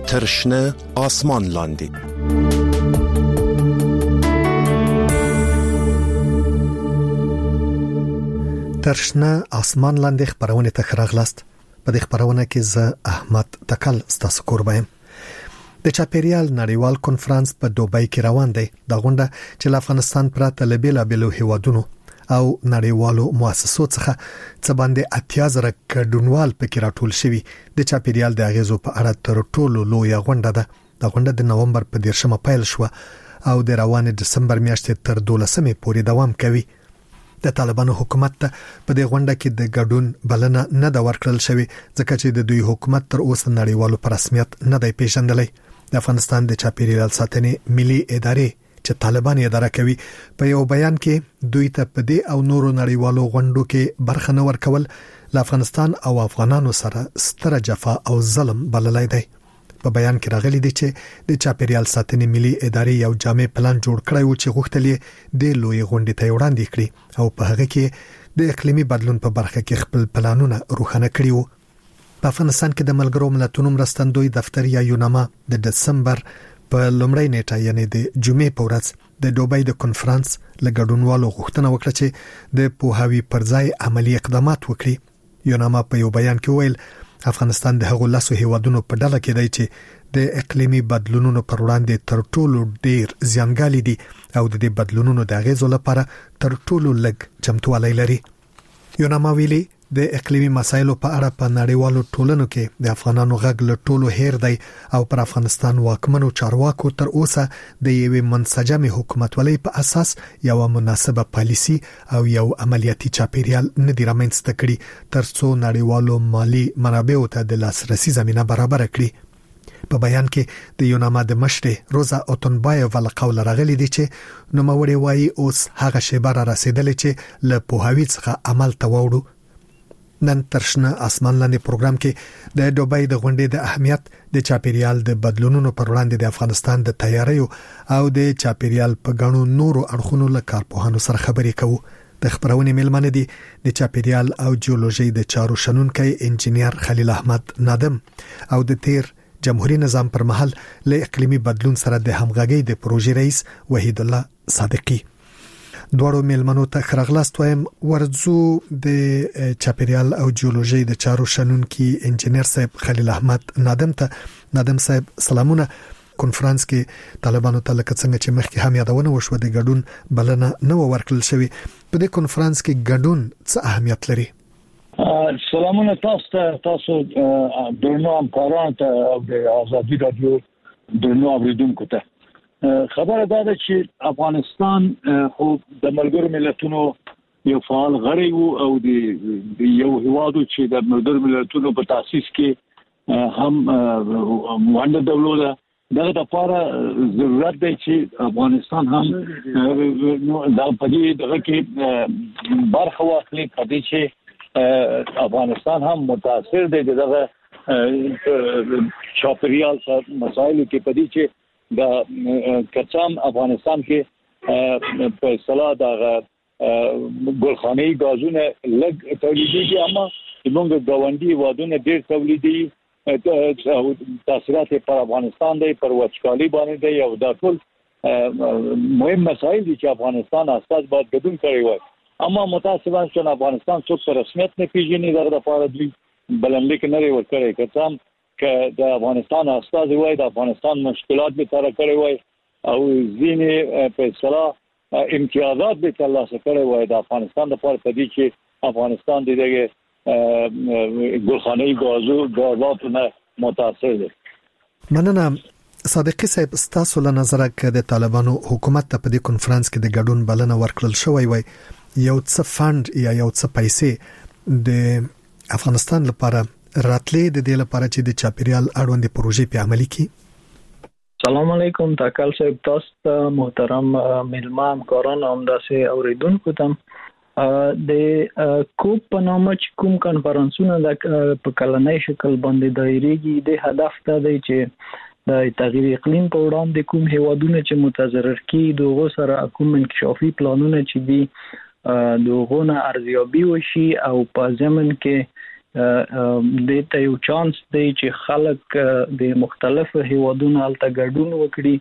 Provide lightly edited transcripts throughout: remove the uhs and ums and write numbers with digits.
ترشنه آسمان لاندې. ترشنه آسمان لاندې خبرونه ته راغلاست. په دې خبرونه کې زه احمد تکل ستاسو قربایم. د چاپیریال نړیوال کنفرانس په دوبۍ کې روان دی. دا غونډه چې له افغانستان پرته له بیلابېلو هیوادونو او نړیوالو مؤسسو څخه څه باندې 80,000 کډونوال پکې راټول شوي د چاپیریال د اغیزو په اړه تر ټولو لویه غونډه ده. دا غونډه د نومبر په 10مه پیل شو او د روانې دسمبر میاشتې تر 12مې پورې دوام کوي. د طالبانو حکومت ته په دې غونډه کې د ګډون بلنه نه دا ورکړل شوی ځکه چې د دوی حکومت تر اوسه نړیوالو په رسمیت نه دی پیژندلی. د افغانستان د چاپیریال ساتنې ملي ادارې چې طالبان اداره کوي په یو بیان کې دوی ته په دې او نورو نړیوالو غونډو کې برخه نه ورکول ل افغانستان او افغانانو سره ستره جفا او ظلم بللای دی. په بیان کې راغلي دي چې د چاپیریال ساتنې ملي ادارې یو جامع پلان جوړ کړی و چې غوښتل یې د لوی غونډې ته وړاندې کړي او په هغه کې د اقلیمي بدلون په برخه کې خپل پلانونه روښانه کړي وو. په افغانستان کې د ملګرو ملتونو مرستندوی دفتر یا یوناما د دسمبر په لومړۍ نیټه یعنی د جمعې په ورځ د دوبۍ د کنفرانس لګډونوالو غوښتنه وکړه چې د پوهاوی پرځای عملی اقدامات وکړي. یوناما په یو بیان کې ویل افغانستان د هغو لاسو هیوادونو په ډله کې دی چې د اقلیمي بدلونونو پر وړاندې تر ټولو ډیر زیانګالي دي او د دې بدلونونو د اغیزو لپاره تر ټولو لږ چمتووالی لري. یوناما ویلي د اقلیمي مسایلو په اړه په نړیوالو ټولنو کې د افغانانو غږ له ټولو هیر دی او پر افغانستان واکمنو چارواکو تر اوسه د یوې منسجمې حکومتولۍ په اساس یو مناسبه پالیسی او یو عملیاتي چاپیریال نه دی رامنځته کړي ترڅو نړیوالو مالی منابعو ته د لاسرسي زمينه برابر کړي. په بیان کې د یوناما د مشر روزا اوتنبایو ول قول راغلي دي چې نوموړي وایي اوس هغه شیبه را رسیدلې چې له پوهاوی څخه عمل ته وړو. نن ترشنه آسمان لاندې پروګرام کې د دوبۍ د غونډې د اهمیت، د چاپیریال د بدلونونو پر وړاندې د افغانستان د تیاریو او د چاپیریال په غنو نورو اړخونو له کارپوهانو سره خبرې کوو. د خبرونې ملمنه دي د چاپیریال او جیولوژي د چارو شنونکي انجنیر خلیل احمد نادم او د تیر جمهوریت نظام پر مهال له اقلیمي بدلون سره د همغږي د پروژې رئیس وحید الله صادقی. دوړو ملمنو ته خرغلاست وایم. ورځو د چاپیریال او جیولوژي د چارو شنونکي انجنیر صاحب خلیل احمد نادم صاحب سلامونه. کنفرانس کې طالبانو ته لکه څنګه چې مخکې هم یادونه وشوه د ګډون بلنه نه ورکړل شوی. په دې کنفرانس کې ګډون څه اهمیت لري؟ سلامونه تاسو درنو همکارانو ته او د آزادي رادیو درنو اوریدونکو ته. خبره دا ده چې افغانستان خو د ملګرو ملتونو یو فعال غړی وو او د یو هیوادو چې د ملګرو ملتونو په تاسیس کې هم موانده دولت دغه لپاره ضرورت دی چې افغانستان هم د پدې دغه کې برخه واخلي پدې چې افغانستان هم متاثر دی دغه چاپیریال مسایلو کې پدې چې د کچام افغانستان کې په اصطلاح د ګلخانه‌ای غازونه لږ تولیدي اما موږ غونډي وادونه ډېر تولیدي تاثیرات پر افغانستان دی پر وچکالي باندې دی او دا ټول مهم مسایل دي چې افغانستان اساس باید ګډون کړی وای. اما متاسفانه چې افغانستان څوک په رسمیت نه پیژني دغه لپاره دوی بلنلیک نه لري ورکړي. کچام که د افغانستان اساس وای د افغانستان مشکلات به تر کړی وای او ځینې په اصطلاح امتیازات به ترلاسه کړی وای د افغانستان لپاره په دې چې افغانستان دغه ګلخانه‌ای غازاتو نه متاثر دی. مننه. صادقی صاحب ستاسو له نظره کې د طالبانو حکومت ته په دې کنفرانس کې د ګډون بلنه ورکړل شوی وای یو څه فند یا یو څه پیسې د افغانستان لپاره راتلې د دې لپاره چې د چاپیریال اړوند پروژې په عملي کې؟ سلام علیکم تاکل صاحب، تاسو محترم ملمان کاران همداسې اوریدونکو ته د کوپ په نامه چې کوم کنفرانسونه د په کلنۍ شکل باندې دایریږي د هدف ته دی چې د تغیر اقلیم په وړاندې کوم هیوادونه چې متضرر کی دغه سره کوم انکشافي پلانونه چې دي دغه نه ارزیابي وشي او په ضمن کې د ته یو چانس دی چې خلک د مختلفو هیوادونو الته ګډون وکړي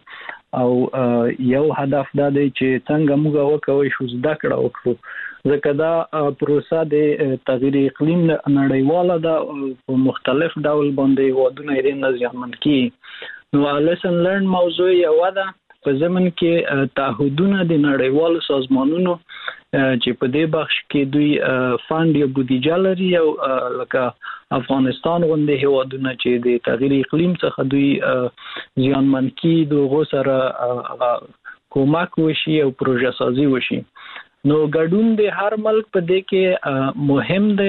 او یو هدف دا دی چې څنګه موږ وکوي شو زده کړه وکړو ځکه دا پروسه د تغییر اقلیم نړیواله ده په مختلف ډول باندې هیوادونه یې نه زیانمن کیږي نو لیسن لرن موضوع یو ده په زمن کې تعهدونه د نړیوالو سازمانونو چې په دې بخش کې دوی فاند یا بودیجه لري او لکه افغانستان غونډه هیوادونه چې د تغییر اقلیم څخه دوی زیانمن کی دغه سره کومک وشي او پروژه سازي وشي نو ګډون د هر ملک په دې کې مهم دی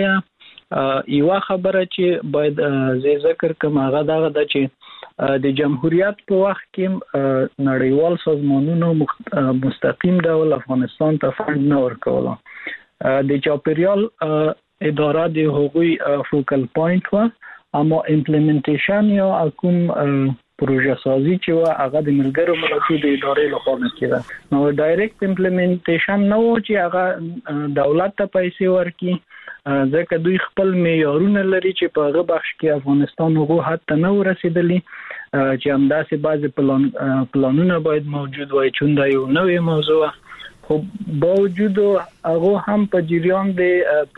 یو خبره چې باید زه ذکر کوم هغه دا ده چې د جمهوریت په وخت کې نړیوال سازمانونو مستقیم ډول افغانستان ته فند نه ورکول د چاپیریال اداره د هغوی فوکل پوینټ و اما امپلیمنټیشن یا کوم پروژه سازي چې و هغه د ملګرو ملتونو د ادارې لخوا کېده نو ډایرکټ امپلیمنټیشن نه و چې هغه دولت ته پیسې ورکړي ځکه دوی خپل معیارونه لري چې په هغه بخش کې افغانستان هغه حد ته نه ورسېدلی چې همداسې بعضې پلانونه باید موجود وای چون دا یو نوې موضوع خو باوجود هغه هم په جریان د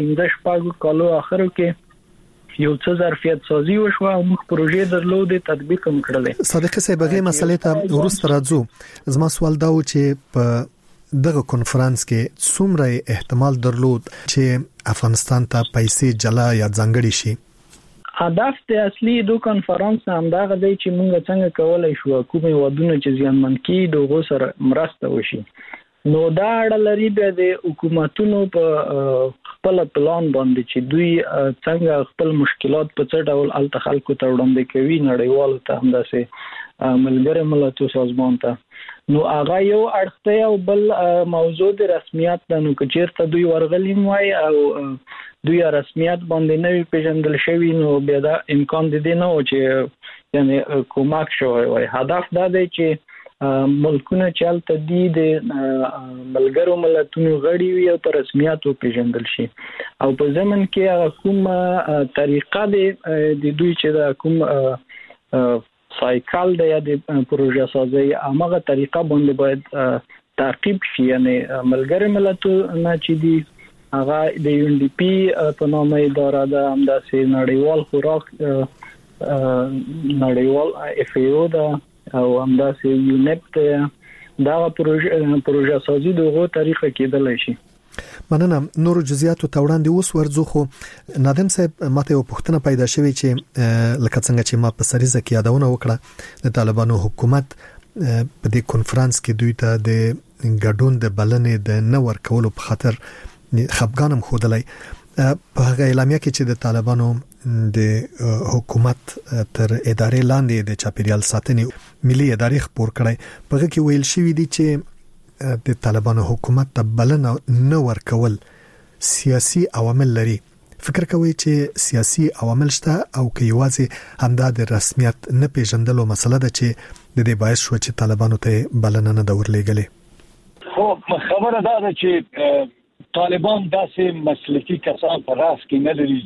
15 کالو اخرو کې یو څه ظرفیت سازي وشو او موږ پروژې درلودې تطبیق هم کړلې صادق صاحب هغه مسلې ته ورسته راځو زما سوال دا و چې په دغه کنفرانس کې څومره احتمال درلود چې افغانستان ته پیسې جلا یا ځانګړي شي هدف د اصلي دوه کنفرانس هم دا غوډي چې موږ څنګه کولای شو کومه ودونه چې زیانمن کی دغه سره مرسته وشي نو دا اړه لري د حکومتونو په خپل پلان باندې چې دوی څنګه خپل مشکلات په څه ډول ال خلکو ته وړاندې کوي نړیوالو ته همداسې ملګری ملتونو سازمان ته نو هغه یو اړخته او بل موضوع د رسمیت د نو کچیرته دوی ورغلیم وای او دوی رسمیت باندې نه پیژندل شوی نو بیا دا امکان دي نه او چې یعنی کومک شوی وای هدف دا دی چې ملکونه چالت دي د ملګرو ملتونو غړي وي او پر رسمیت پیژندل شي او په زمن کې کومه طریقه د دوی چې دا کوم سایکل د یا د پروژه سازي هغه طریقه باندې باید تعقیب شي یعنی ملګری ملتونه چې دي هغه د یو ان ډي پی په نامه اداره ده همداسې نړیوال خوراک نړیوال اف ای او ده او همداسې یونیپ دا پروژه سازي دغه طریقه کېدلی شي مننه نور جزئیاتو ته وړاندې اوس ورځو خو نادم صاحب ماته یو پوښتنه پیدا شوې چې لکه څنګه چې ما په سریزه کې یادونه وکړه د طالبانو حکومت په دې کنفرانس کې دوی ته د ګډون د بلنې د نه ورکولو په خاطر خپګانم خودلای په هغه اعلامیه کې چې د طالبانو د حکومت تر ادارې لاندې د چاپیریال ساتنې ملي ادارې خبر کړي په هغه کې ویل شوی دی چې د طالبانو حکومت ته بلنه نه ورکول سیاسي عوامل لري فکر کوي چې سیاسي عوامل شته او که یوازې همدا د رسمیت نه پیژندلو مسله ده چې د دې باعث شو چې طالبانو ته بلنه نه ورلېږلې خو خبره ده چې طالبان داسې مسلکی کسان په راس کې نه لري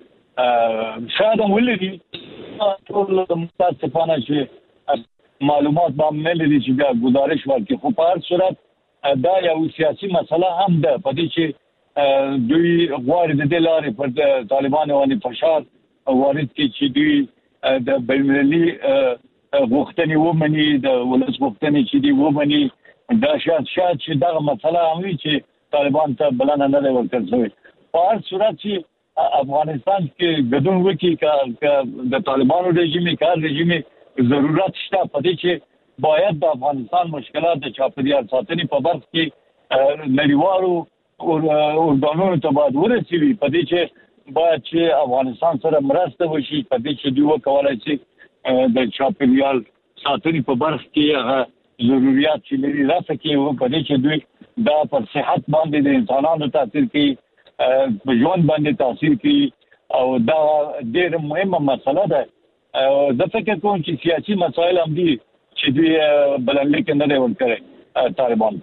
چې شاید ولري ټول متاسفانه چې معلومات به نه لري چې بیا گزارش ورکړي خو په هر صورت دا یو سیاسي مسله هم ده په دې چې دوی غواړي د دې لارې پر طالبانو باندې فشار وارد کړي چې دوی د بین‌المللي غوښتنې ومني د ولس غوښتنې چې دی ومني دا شاید چې دا مسله هم وي چې طالبان ته بلنه نه ورکړل شوی په هر صورت چې افغانستان کې ګډون وکړي د طالبانو رژیم ضرورت شته په دې چې باید د افغانستان مشکلات د چاپیریال ساتنې په برخه کې نړیوالو ارګانونو ته باید ورسیږي په دې چې باید چې افغانستان سره مرسته وشي په دې چې دوی وکولای شي د چاپیریال ساتنې په برخه کې ضرورت چې لري راځي کې په دې چې دوی دا پر صحت باندې د انسانانو تاثیر کوي په ژوند باندې تاثیر کوي او دا ډېر مهمه مسله ده زه فکر کوم چې سیاسي مسایل هم دي چې دوی بلنلیک نه ورکړي طالبان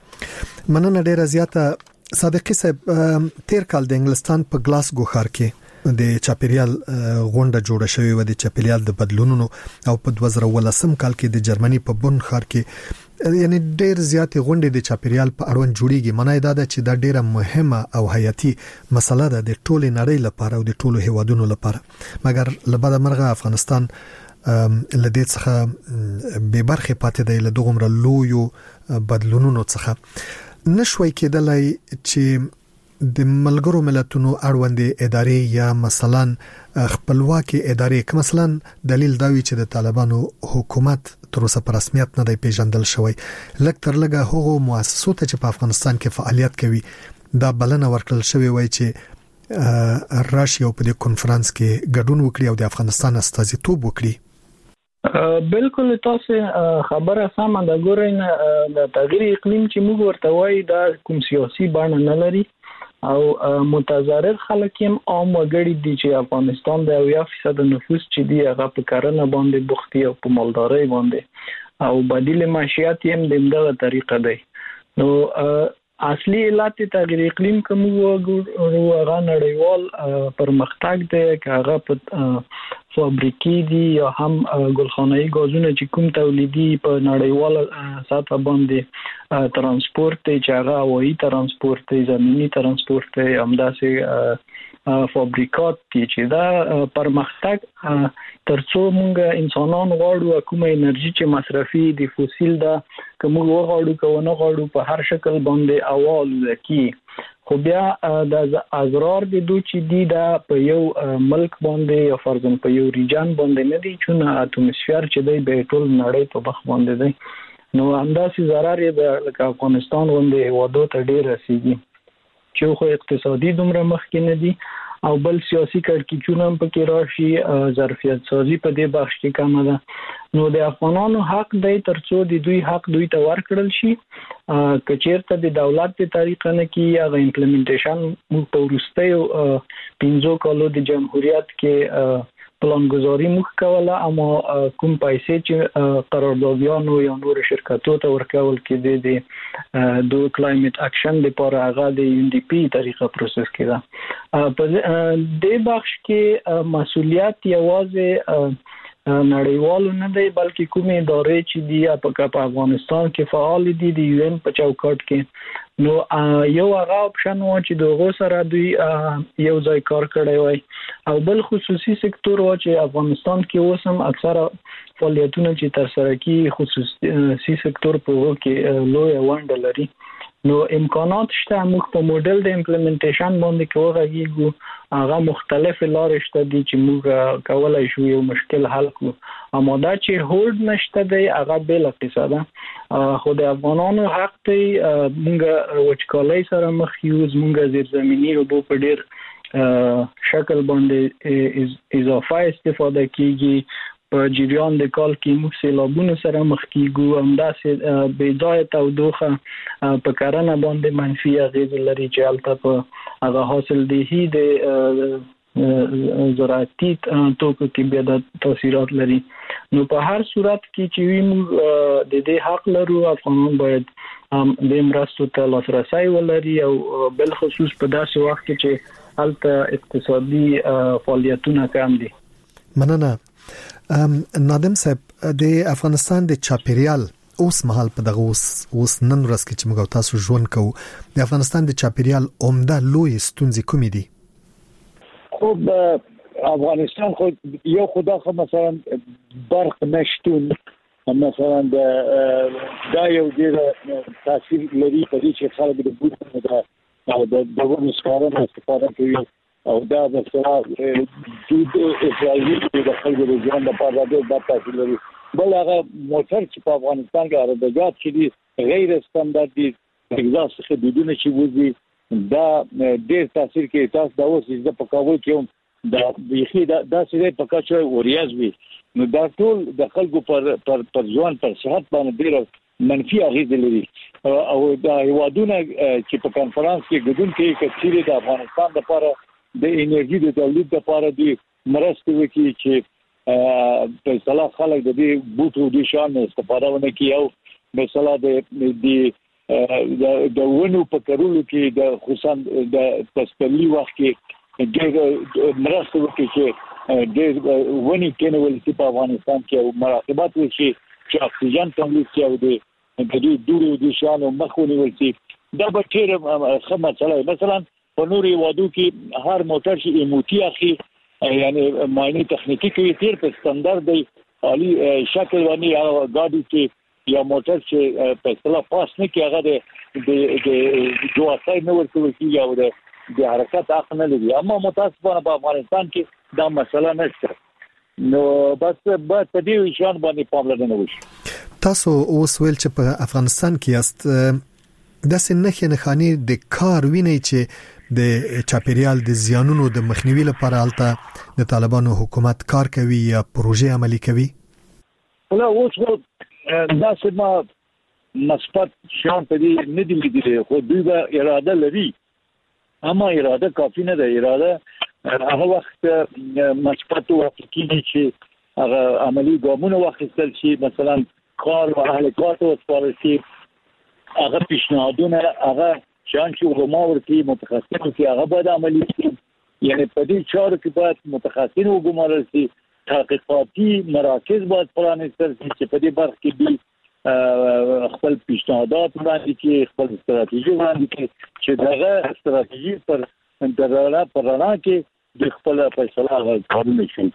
ته مننه ډېر زیاته صادقي صاحب تیر کال د انګلستان په ګلاسګو ښار کې د چاپیریال غونډه جوړه شوې و د چاپیریال د بدلونونو او په 2018 کال کې د جرمني په بون ښار کې یعنی ډېر زیات غونډې د چاپیریال په اړوند جوړیږي معنی دا ده چې دا ډېره مهمه او حیاتي مسله ده د ټولې نړۍ لپاره او د ټولو هیوادونو لپاره مګر لبد مرغه افغانستان لدې څخه به برخه پاتې دی له دغه مر لویو بدلونونو څخه نشوي کېدلای چې د ملګرو ملتونو اړوند ادارې یا مثلا خپلواکي ادارې کوم مثلا دلیل دا وی چې د طالبانو حکومت تر اوسه په رسمیت نه دی پیژندل شوی لکه تر لګه هغه مؤسسو ته چې په افغانستان کې فعالیت کوي دا بلنه ورکړل شوی وای چې راشي او په دې کنفرانس کې ګډون وکړي او د افغانستان استازیتوب وکړي بالکل تاسو خبره سمه ده ګورئ د تغییر اقلیم چې موږ ورته وایي دا کوم سیاسي بڼه نه لري او متضرر خلک هم عام وګړي دي چې افغانستان د 1% نفوس چې دی هغه په کرنه باندې بوختي او په مالدارۍ باندې او بدیل معیشت هم د دغه طریقه دی نو اصلي علت تغییر اقلیم کوم وګورو هغه نړیوال پرمختګ دی هغه په فابریکې دي یا هم ګلخانه‌ای غازونه چې کوم تولیدي په نړیوال سطح باندې ترانسپورت چې هغه هوایي ترانسپورت زمینی ترانسپورت همداسې فابریکات چې دا پرمختګ ترڅو موږ انسانان غواړو کومه انرژي چې مصرفي دي فوسیل دا کوم غواړو کوونه غواړو په هر شکل باندې اول لکی خو بیا د اضرار د دوی چې دی دا په یو ملک باندې یا فرضاً په یو ریجن باندې نه دی چې اتموسفیر چې دی به ټول نړۍ په مخ باندې دی نو همداسې ضرر یې د افغانستان باندې هوادو ته ډیر رسیږي چې خو اقتصادي دومره مخ کې نه دی او بل سیاسي کړکېچونه هم پکې راشي ظرفیت سازي په دې بخش کې کم ده نو د افغانانو حق دی ترڅو د دوی حق دوی ته ورکړل شي کچیرته د دولت په طریقه نه کې هغه امپلیمنټیشن موږ په وروستیو 15 کالو د جمهوریت کې پلانګذاري موږ کوله اما کوم پیسې چې قراردادیانو یا نور شرکتو ته ورکول کېدې د دو کلایمټ اکشن لپاره هغه د UNDP طریقه پروسس کړه په دې بخش کې مسؤلیت یوازې نړیوالو نه دی بلکې کومې ادارې چې دی په افغانستان کې فعال دي د UN په چوکاټ کې نو یو هغه اپشن و چې دغه سره دوی یو ځای کار کړی وای او بل خصوصي سکتور و چې افغانستان کې اوسم اکثره فعالیتونه چې تر سره کی خصوصي سکتور په وګ کې لوی ونډه لري نو امکانات شته موږ په موډل د امپلیمنټیشن باندې کوو هغه مختلف لارې شته دي چې موږ کولای شو یو مشکل حل کړو اما دا چې هولډ نشته دی هغه بل قصه ده خو د افغانانو حق دی موږ وچکالۍ سره مخ یو موږ زیرزمینی اوبو په ډیر شکل باندې اضافه استفاده کیږي په جریان د کال کې موږ سیلابونو سره مخ کیږو همداسې بې ځایه تودوخه په کرنه باندې منفي اغیز لري چې هلته په هغه حاصل دهي د زراعتي توکو کې بیا د تاثیرات لري نو په هر صورت کې چې وي موږ د دې حق لرو افغانان باید د مرستو ته لاسرسي ولري او بل خصوص په داسې وخت کې چې هلته اقتصادي فعالیتونه کم دي مننه نادم صاحب د افغانستان د چاپیریال اوس مهال په دغه اوس نن ورځ کې چې موږ تاسو ژوند کوو د افغانستان د چاپیریال عمده لوی ستونزې کومې دي خب افغانستان خو یو خدای مثلا برق نشتون مثلا دا یو ډیر تاثیر لري په دې چې خلک د بوټو د ونو څخه استفاده کوي او دا د اسرائیل د خلکو د ژوند لپاره د تاثیر لري بل هغه موټر چې په افغانستان کې عربجات چې دي غیر استاندارد دي اگزاس حدودونه چې وځي دا ډېر تاثیر کوي تاسو دا اوس د پکاول کې دا بيخي دا سړي پکاچو اوریاز وي نو دا ټول د خلکو پر ځوان پر صحت باندې ډېر منفي اغیز لري او دا هیوادونه چې په کانفرنس کې ګډون کوي چې د افغانستان لپاره د انرژي د تولید لپاره د مرستې وکړي چې په اصطلاح خلک د دې بوټو د شان استفاده ونه کوي او مثلا د ونو په کارولو کې د خصوصا د پستلي وخت کې د مرسته وکړي چې د ونی کېنول چې په افغانستان کې مراقبت وشي چې اکسیجن تولید شي او د دوړو د شانو مخونی ولسي دا به ډېر ښه مسله مثلا په نوري وادو کې هر موټر شي ایموتی اخی یعنی ماینی تخنیکی کوي تیر په ستاندرد دی عالی شکل باندې یا ګاډي کې یا موټر چې په اصطلاح پاس نه کې هغه د جواسای نه ورکوي یا د حرکت حق نه لري اما متاسفانه په افغانستان کې دا مسله نشته نو بس په دې شان باندې پاملرنه وشي تاسو اوس ویل چې په افغانستان کې است د سنخې نخانی د کار ویني چې د چاپیریال د زیانونو د مخنیوي لپاره البته د طالبانو حکومت کار کوي یا پروژې عملي کوي ولا اوس دا سمه مثبت شان په دې نه دی لیدل خو دوی به اراده لري اما اراده کافی نه ده اراده هغه وخت مثبت او حقیقي چې هغه عملی ګامونه واخیستل شي مثلا کار او اهل کار او سپارښتنې هغه پیشنهادونه هغه شان چې علماء ورته متخصصین چې هغه باید عملي شي یعنی په دې چارو کې باید متخصصین وګمارل شي تحقیقاتي مراکز باید پرانیستل شي چې په دې برخه کې دي خپل پیشنهادات وړاندې کړي خپل ستراتیژي وړاندې کړي چې دغه ستراتیژي پر انتظار پرانا کې د خپل فیصله غوښتنه شي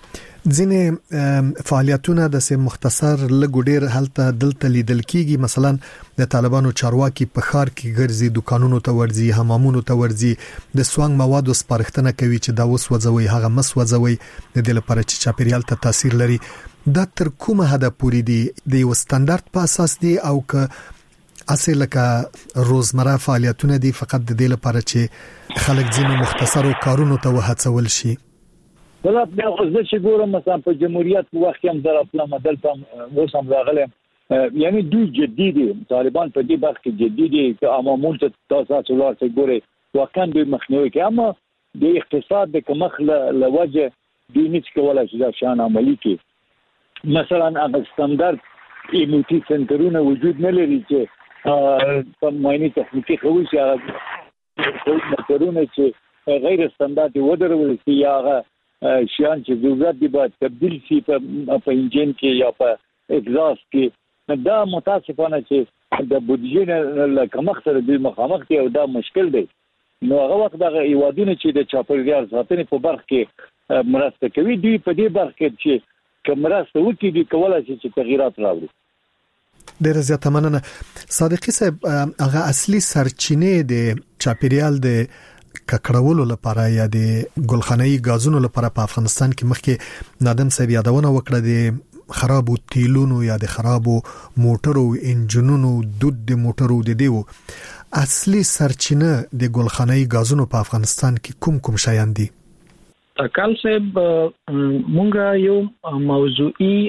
ځینې فعالیتونه د سه مختصر لګوډیر هلته دلته لیدل کیږي مثلا د طالبانو چارواکي په خار کې ګرځي دکانونو ته ورځي حمامونو ته ورځي د سوانګ موادو سپارښتنه کوي چې دا وسوځوي هغه مسوځوي د دې لپاره چې چاپیریال ته تاثیر لري دا تر کومه حد پورې دی د یو ستاندرد په اساس دی او که اصل لکه روزمره فعالیتونه دي فقط د دې لپاره چې خلک ځینې مختصرو کارونو ته وهڅول شي ولا بیا خو زه چې ګورم مثلا په جمهوریت په وخت کې هم در خپل مدل ته وسم راغلم یعنی دوی جدي دي طالبان په دې وخت کې جدي دي چې امامون ته تاسو ولر ګوري واقعا دوی مخنیوي کوي اما د اقتصاد د کمخ له وجه دوی نشي کولای چې دا شان عملي کړي مثلا هغه ستاندرد ایموتی سنټرونه وجود نه لري چې په ماینی تخنیکی خوي چې موټرونه چې غیر ستاندرد ودرول شي یا شیان چې ضرورت دی باید تبدیل شي په انجن کې یا په اگزاست کې دا متاسفانه چې د بودیجې له کمښت سره د مخامخ دی او دا مشکل دی نو هغه وخت دغه ایوادونه چې د چاپیریال ساتنې په برخه کې مرسته کوي دی په دې برخه کې چې کومرسته وکړي دی کولای شي چې تغیرات راوړي ډیر زیاته مننه صادقي صاحب هغه اصلي سرچینې د چاپیریال د ککړولو لپاره یا د ګلخانه‌ای غازونو لپاره په افغانستان کې مخکې نادم صاحب یادونه وکړه د خرابو تیلونو یا د خرابو موټرو انجنونو دود د موټرو د دیو اصلي سرچینه د ګلخانه‌ای غازونو په افغانستان کې کوم شایان دي کال صاحب مونږه یو موضوعي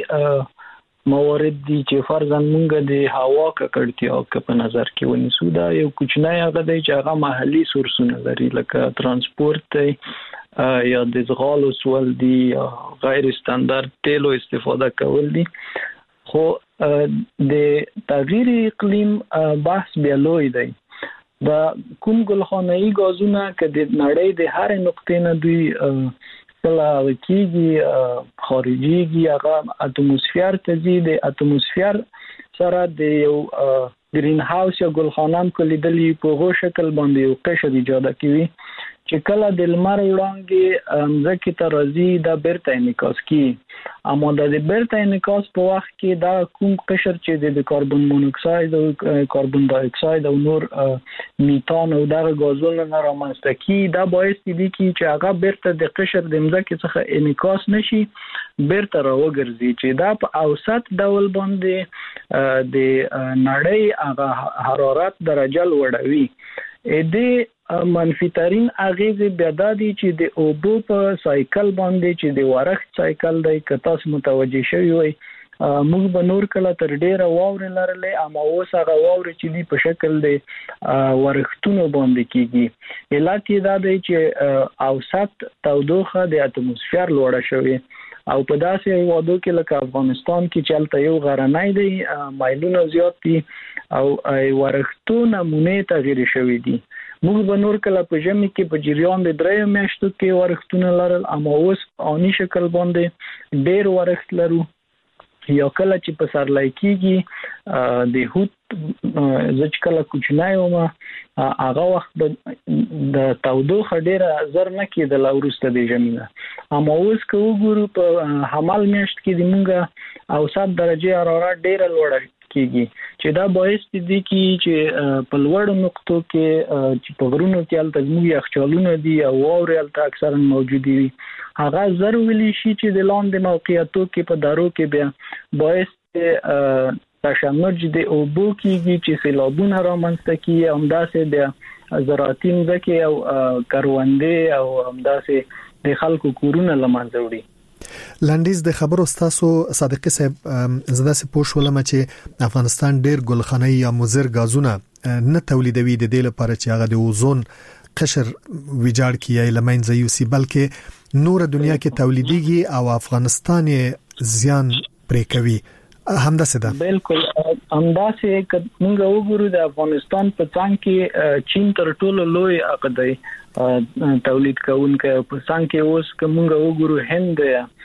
موارد دي چې فرضاً مونږ د هوا ککړتیا په نظر کې ونیسو دا یو کوچنی هغه دی چې هغه محلي سورسونه لري لکه ترانسپورت یا د زغالو سوال دي غیر استاندارد تیلو استفاده کول دي خو د تغییر اقلیم بحث بیا لوی دی دا کوم ګلخانه‌ای غازونه چې د نړۍ د هر نقطې نه دوی کله کېږي خارجيږي هغه اتموسفیر ته ځي د اتموسفیر سره د یو گرین هاوس یا ګلخانه په لیدلې په غو شکل باندې یو قشر ایجاد کوي چې کله د لمر وړانګې ځکه ته راځي دا بیرته انعکاس کوي اما د بیرته انعکاس په وخت کې دا کوم قشر چې د کاربن مونوکساید او کاربن ډای اکساید او نور میتان او دغه غازونه نه رامنځته کی دا باعث دي چې هغه بیرته د قشر د مځکې څخه انعکاس نشي بیرته راوګرځي چې دا په اوسط ډول باندې د نړۍ هغه حرارت درجه لوړوي د منفي ترين اغیز بیا د دې چې د اوبو په سایکل باندې چې د ورښت سایکل دی که تاسو متوجي شوي وي موږ به نور کله تر ډیره واورې لرلې اما اوس هغه واورې چې دی په شکل د ورښتونو باندې کیږي علت یې دا دی چې اوسط تودوخه د اتموسفیر لوړه شوې او په داسې هیوادو کې لکه افغانستان کې چې هلته یو غرنی دی مایلونه زیات دي او ورښتو نمونه تغیر شوي دي موږ به نور کله په ژمي کې په جریان د 3 میاشتو کې ورښتونه لرل، اما اوس آنی شکل باندې ډېر ورښت لرو. یا کله چې په سرلای کېږي د هوت زج کله کوچنای ومه هغه وخت د تودوخه ډېره زر نه کېدله وروسته د ژمي نه. اما اوس که وګورو په حمل میاشت کې د مونږ اوسط درجه حرارت ډېره لوړه کېږي، چې دا باعث دي چې په لوړو نقطو کې چې په غرونو کې هلته زموږ یخچالونه دي او واورې هلته اکثرا موجودې وي، هغه زر ویلی شي چې د لاندې موقعیتو کې په دارو کې بیا باعث تشنج د اوبو کېږي چې سیلابونه رامنځته کیږي، همداسې د زراعتي ځمکې او کروندې او همداسې د خلکو کورونه له منځه وړي. لنډیز د خبرو تاسو صادقي صاحب زده سه پوښ ولم چې افغانستان ډیر ګلخاني یا مضر غازونه نه تولیدوي د دې لپاره چې هغه د اوزون قشر ویجاړ کیږي لمنځه یوسي، بلکې نور دنیا کې تولیديږي او افغانستان زیان پرې کوي. همداسه ده بالکل همداسه که موږ وګورو د افغانستان په څنګ کې چین تر ټولو لوی عقدي تولید کوونکی په څنګ کې اوس که موږ وګورو هند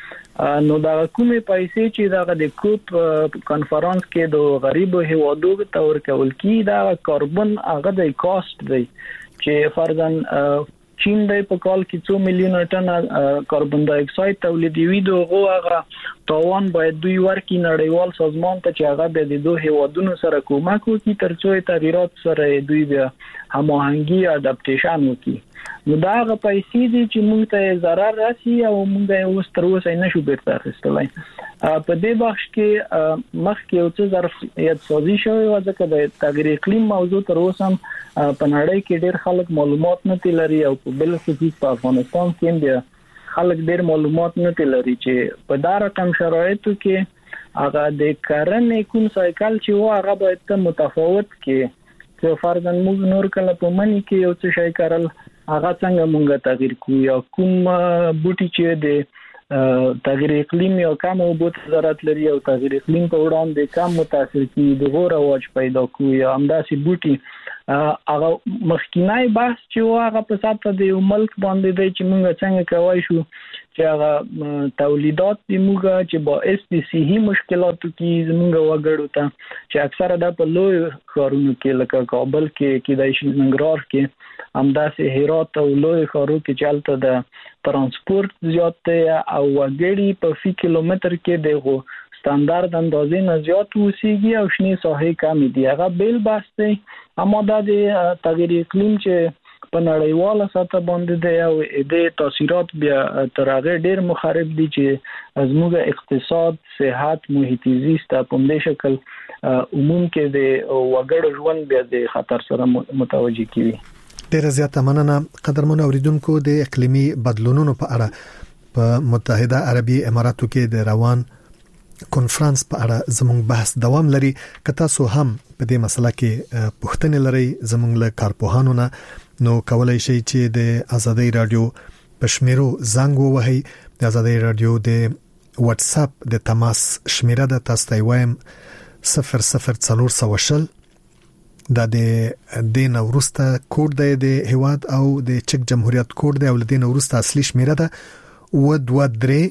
نو دا کومې پیسې چې دا د کوپ کانفرنس کې د غریبو هیوادو ته ورکول کی دا کاربن هغه د کاست دی چې فرضاً چین د په کال کې 2 میلیون ټن کاربن ډای اکساید تولیدوي، دغه توان باید دوی ورکړي نړیوال سازمان ته چې هغه د دوه هیوادونو سره کومک وکړي ترڅو تغیرات سره دوی بیا هماهنګي اډاپټیشن وکړي. نو دا هغه پیسې دي چې موږ ته ضرر راسي او موږ یې اوس تر اوسه نه شو بیرته اخیستلای. په دې بخش کې مخکې یو څه ظرفیت سازي شوی و ځکه د تغیر اقلیم موضوع تر اوسه په نړۍ کې ډېر خلک معلومات نه لري او په بل خصوص په افغانستان کې بیا خلک ډېر معلومات نه لري چې په دا رقم شرایطو کې هغه د کرنې کوم سایکل چې و هغه باید متفاوت کې چې فرضاً موږ نور کله په منی کې یو څه شي کارل هغه څنګه مونږه تغیر کوو یا کوم بوټي چې د تغیر اقلیم یا کم اوبو ضرورت لري او تغیر اقلیم په وړاندې کم متاثر کیږي د غوړ رواج پیدا کوي یا همداسې بوټي هغه مخکینای بحث چې هغه په ساته د ملک باندې دی چې مونږ څنګه کوي شو چې هغه تولیدات دی موږ چې باعث د صحي مشکلاتو کې زموږ وګړو ته چې اکثره د په لوی ښارونو کې لکه کابل کې د ننګرهار کې همداسې هرات او لوی ښارو کې چلته د ترانسپورت زیات دی او وګړي په فی کیلومتر کې دغه ستاندارد اندازې نه زیات وسیږي او شنې ساحې کم دي. هغه بیل بحث دی، اما د تغیر اقلیم چې په نړیواله سطح باندې دی او د تاثیرات بیا تر هغه ډیر مخرب دي چې زموږ اقتصاد، صحت، محیط زیست په دې شکل عموم کې د وګړو ژوند بیا د خطر سره متوجه کیږي. ډیر زیاته مننه قدرمن اوریدونکو. د اقلیمي بدلونونو په اړه په متحده عربي اماراتو کې د روان کنفرانس په اړه زموږ بحث دوام لري. که تاسو هم په دې مسله کې پوښتنې لرئ زموږ له کارپوهانو نه نو کولای شئ چې د ازادي رادیو په شمیرو زنګ ووهئ. د ازادي رادیو د واتس اپ د تماس شمیره د تاسو ته وایم 00420 دا د نورسته کوډ دی د هواد او د چک جمهوریت کوډ دی او د نورسته اصلي شمیره ده و23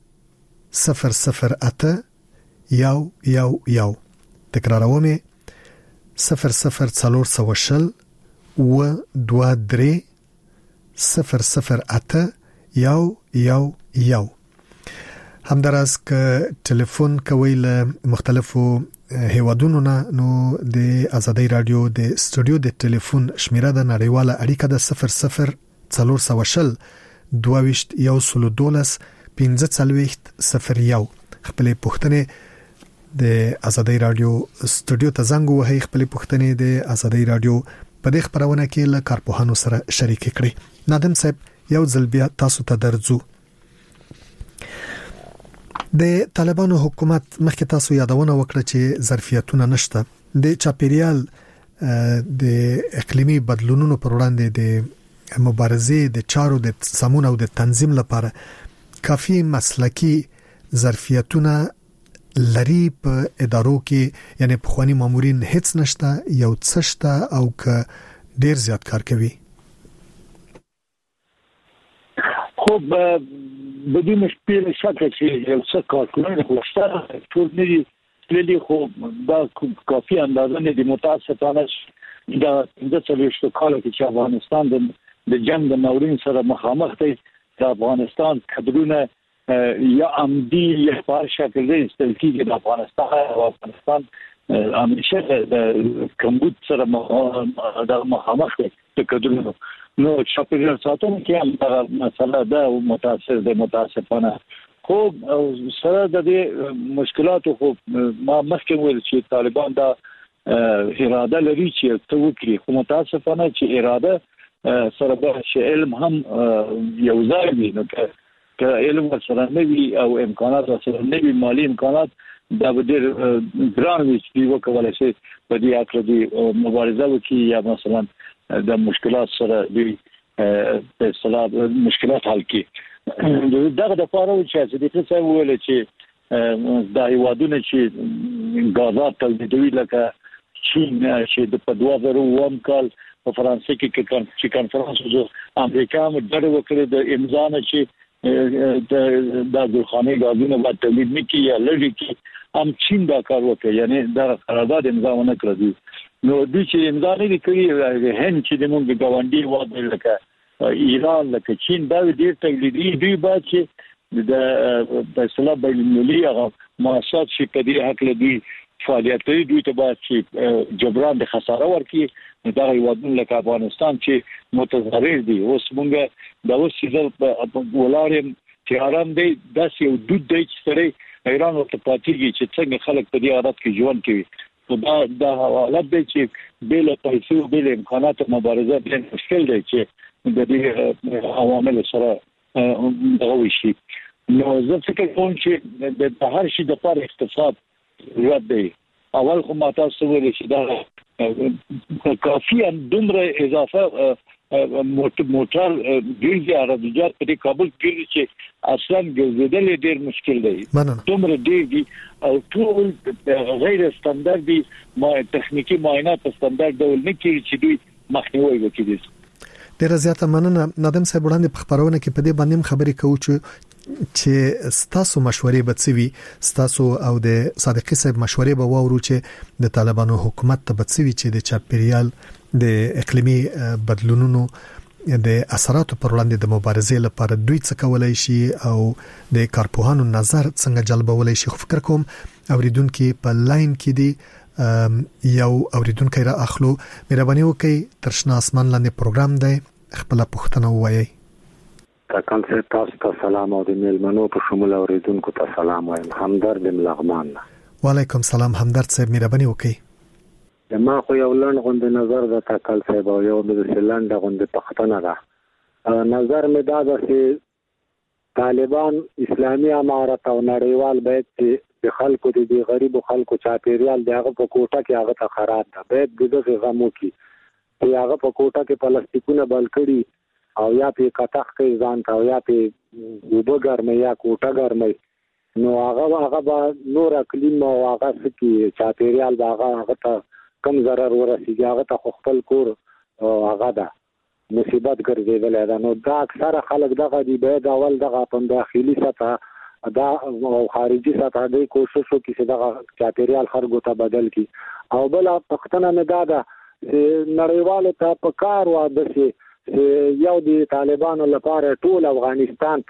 008 111. تکراروم 00420 و23 008 111. همداراز که ټلیفون کوي له مختلفو هیوادونو نه نو د ازادي رادیو د استودیو د ټلیفون شمیره د نړیواله اړیکه د 00420 22 112 1501. خپل پوښتنې د ازادي رادیو استودیو ته زنګ وهي، خپل پوښتنې د ازادي رادیو په دې خبرونه کې له کارپوهانو سره شریک کړئ. نادم صاحب یو ځل بیا تاسو ته درځو. د طالبانو حکومت مخکې تاسو یادونه وکړه چې ظرفیتونه نشته د چاپیریال د اقلیمي بدلونونو پر وړاندې د مبارزې د چارو د سمون او د تنظیم لپاره کافي مسلکی ظرفیتونه لري په ادارو کې، یعنی په خواني مامورین هیڅ نشته یو څه شته او که ډیر زیات کار کوي. خو بدون شپې شک چې یو څه کارکونکو خوشتره ټول نه دي للی خو دا کافي اندازه نه دي. متاسفانه دا د څلويشتو کال کې افغانستان د جنگ د ناورین سره مخامخ دی. د افغانستان کډرونه یا عمدي یا په شکل دی استلکیږي د افغانستان همیشه د کمبود سره مخامخ دی د کډرونو. نو چاپیریال ساتنه کې هم مسله ده متاسفانه. خو سره د دې مشکلاتو خو ما مخکې ویل چې طالبان دا اراده لري چې څه وکړي، خو متاسفانه چې اراده سره به علم هم یو ځای وي. نو که علم سره نه وي او امکانات سره نه وي، مالی امکانات، دا به ډېر ګران وي چې وکولای شي په دې اړه د مبارزه وکړي یا مثلا د مشکلات سره د اصلاح مشکلات حل کړي. دغه د فارو چې د څه ویل چې د هیوادونو چې غازات تولیدوي لکه چین چې په 2001 کال په فرانسې کې چې کانفرنس وو، امریکا هم ډېر وکړي د امضا نه چې د ځخانه غازونه په تولید کې یا لږ کې هم چین دا کار وکړي، یعنی دا قرارداد امضا ونه کړی. نو د چې امضا نه کړی هند چې د موږ ګاونډي وادي لکه ایران لکه چین دا ډېر تقلیدي دوی باید چې د اصلاح بین‌المللي هغه مؤسسات چې په دې حق لدی فعالیت کوي، دوی ته باید چې جبران د خساره ورکړي. دا هیوادونه لکه افغانستان چې متضرر دي، اوس موږ دا اوس چې ولارم چې آرام دی داسې یو دود دی چې سره ایران ورته پاتېږي چې څنګه خلک په دې حالت کې ژوند کوي. دا حالت دی چې بل پیسو بل امکانات مبارزه ډېر مشکل دی چې د دې عوامل سره دغه شي. نو زه فکر کوم چې د هر شي د لپاره اقتصاد ضرورت دی. اول خو ما تاسو ویل چې دا کافي دومره اضافه موټر ګرځي عربيات په کابل کې چې اصلا ګرځیدل ډېر مشکل دی. دومره ډېر او ټول غیر ستانداردي تخنیکی معاینات ستاندارد ډول نه کیږي چې دوی مخنیوي وکړي. ډېر زیاته مننه. نادم صاحب وړاندې په خبرونه کې په دې باندې خبرې کوو چې ستاسو مشورې به څه وي، ستاسو او د صادقي صاحب مشورې به واورو چې د طالبانو حکومت ته به څه وي چې د چاپیریال د اقلیمي بدلونونو د اثراتو پر وړاندې د مبارزې لپاره دوی څه کولای شي او د کارپوهانو نظر څنګه جلبولای شي. خو فکر کوم اوریدونکو په لاین کې دی یو اوریدونکو را اخلو. مهرباني وکړئ ترشنا اسمان لاندې پروګرام دی، خپل پوښتنه ووایي. تاکل سے تاسو ته سلام او د میلمنو په شمول اوریدونکو ته سلام وایم. همدرد لغمان. وعلیکم سلام همدرد صاحب، مهرباني وکړئ. ما خو یو لړ غوند نظر د تاکل صاحب او یو د سلند غوند پښتنه ده. نظر می دا ده چې طالبان اسلامي امارت او نړیوال باید چې د خلکو د غریبو خلکو چاپیریال دغه په کوټه کې هغه ته خراب ده، باید دغه غمو کې چې هغه په کوټه کې پلاستیکونه بل کړي او یا په کتاخ کې ځان تا او یا په وبګرمه یا کوټه ګرمه، نو هغه به نور اقلیم او هغه سکی چاپیریال هغه ته کم ضرر ورسیږي، هغه ته خپل کور هغه ده مصیبت ګرځیدل ده. نو دا اکثره خلک دغه دی باید اول دغه په داخلي سطح دا او خارجي سطح د کوشش وکړي چې دغه چاپیریال خرګو ته بدل کی. او بل پښتنه نه دا نړیوال ته په کار واده چې یو د طالبانو لپاره ټول افغانستان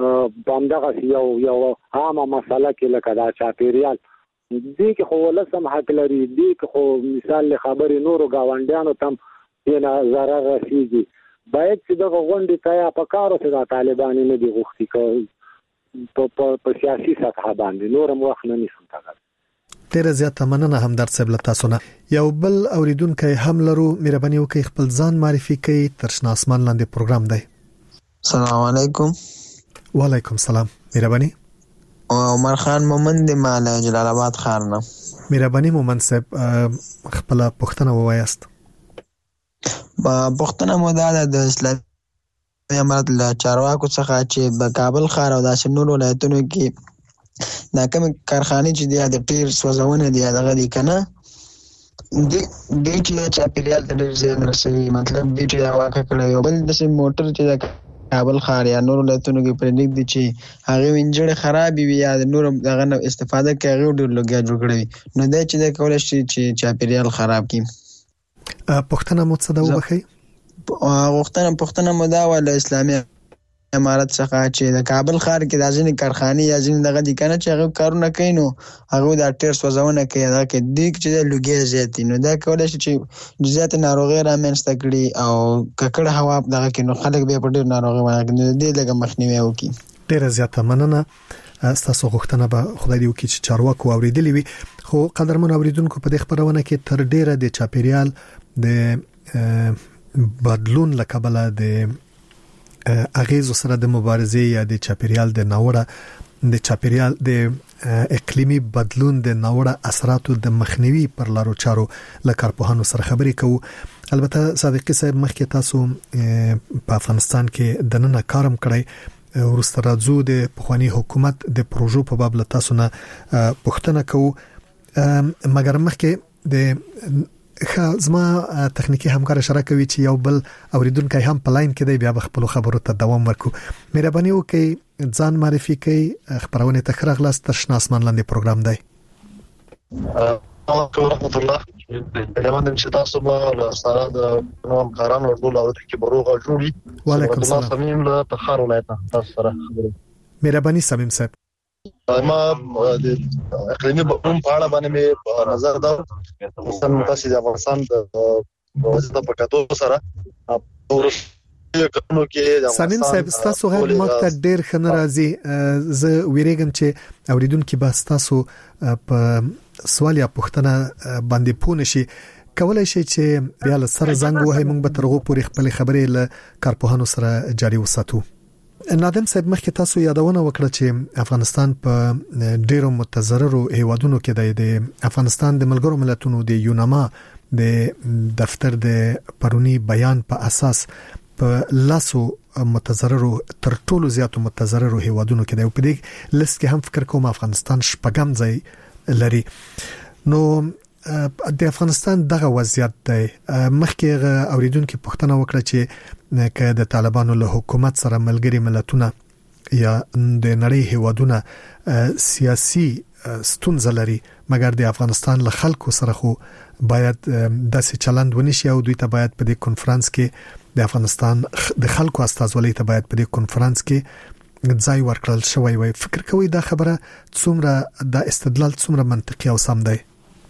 باندې یو عامه مسله کې لکه دا چاپیریال دې کې خو لسم حق لري، دې کې خو مثال خبرې نورو گاونډیانو تم نه zarar رسیږي. باید چې دغه غونډې ته په کارو چې د طالبان نه دی غوښتي کوي په سیاسي سطح باندې نورم وخت نه نشم تاګل. ډیره زیاته مننه همدرد صاحب له تاسو نه. یو بل اوریدونکو هم لرو، مهرباني وکړئ خپل ځان معرفي کړئ. ترشنا اسمان لاندې پروګرام دی. السلام علیکم. وعلیکم السلام. مهرباني. عمر خان مومند مال جلال آباد ښار نه. مهرباني مومند صاحب خپل پوښتنه ووایاست. پښتنه مو دا د اسلامي امارت له چارواکو څخه چې په کابل ښار او داسې نورو ولایتونو کې دا کوم کارخانې چې دی د ټیر سوځونه دی دغه دی کنه دې چې چاپیریال ته ډېر زیان رسوي، مطلب دې چې هوا ککړوي. بل داسې موټر چې د کابل ښار یا نورو ولایتونو کې پرېږدي چې هغې انجنې خرابې وي یا د نورو دغه نه استفاده کوي، هغې ډېر لوګیا جوړ کړی وي، نو دی چې دی کولی شي چې چاپیریال خراب کړي. پوښتنه مو څه ده وبخئ؟ پوښتنه مو دا وه له اسلامي امارت څخه چې د کابل ښار کې دا ځینې کارخانې یا ځینې دغه دي که نه چې هغوی کارونه کوي، نو هغوی دا ټیر سوځونه کوي، هغه کې دوی چې دی لوګی زیات دي، نو دا کولی شي چې زیاتې ناروغۍ رامنځته کړي او ککړه هوا دغه کې، نو خلک بیا په ډېر ناروغۍ باندې نو د دې لږه مخنیوی وکړي. ډېره زیاته مننه. ستاسو غوښتنه به خدای دې وکړي چې چارواکو اورېدلې وي. خو قدرمن اوریدونکو، په دې خبرونه کې تر ډېره د چاپیریال د بدلون له کبله د اغیزو سره د مبارزې یا د چاپیریال د ناوړه د چاپیریال د اقلیمي بدلون د ناوړه اثراتو د مخنیوي پر لارو چارو له کارپوهانو سره خبرې کوو. البته صادقي صاحب، مخکې تاسو په افغانستان کې د نن کارم کړی، ورسته راځو د پخوانی حکومت د پروژو په باب له تاسو نه پوښتنه کوو، مګر مخکې د زما تخنیکی همکار اشاره کوي چې یو بل اوریدونکو هم په لاین کې دی، بیا خپل خبرو ته دوام ورکړو. مهرباني وکړئ ځان معرفي کړئ. خبرونه ته راغلاست تر شنه اسمان لاندې پروګرام دی. ورحمت الله. لمن چې تاسو به سره د نوم کارانو ټول اورېدونکو بروغه جوړي. وعلیکم السلام. صمیم له تخار ولایت تاسو سره خبرې. مهرباني صمیم صاحب. ما د اقلیمي بدلون په اړه باندې مې نظر دا مثلا تاسو د افغانستان د وضعیت په کتو سره سامین صاحب تاسو غږ ماته ډېر ښه ناراضي. زه ویریږم چې اوریدونکو به تاسو په سوال یا پوښتنه باندې پوه نشي. کولای شي چې بیا له سره زنګ وهي، موږ به ترغو پورې خپل خبرې له کارپوهانو سره جاري وساتو. نادم صاحب، مخکې تاسو یادونه وکړه چې افغانستان په ډیرو متضررو هیوادونو کې د افغانستان د ملګرو ملتونو د یوناما د دفتر د پرونی بیان په اساس په لاسو متضررو تر ټولو زیاتو متضررو هیوادونو کې دی، او په دې لیست کې هم فکر کوم افغانستان شپږم ځای لري. نو د افغانستان دغه وضعیت دی. مخکې اوریدونکو پوښتنه وکړه چې که د طالبانو له حکومت سره ملګری ملتونه یا د نړۍ هیوادونه سیاسي ستونزه لري، مګر د افغانستان له خلکو سره خو باید داسې چلند ونشي او دوی ته باید په دې کنفرانس کې د افغانستان د خلکو استازولۍ ته باید په دې کنفرانس کې ځای ورکړل شوی وي. فکر کوي دا خبره څومره د استدلال څومره منطقي او سم دی؟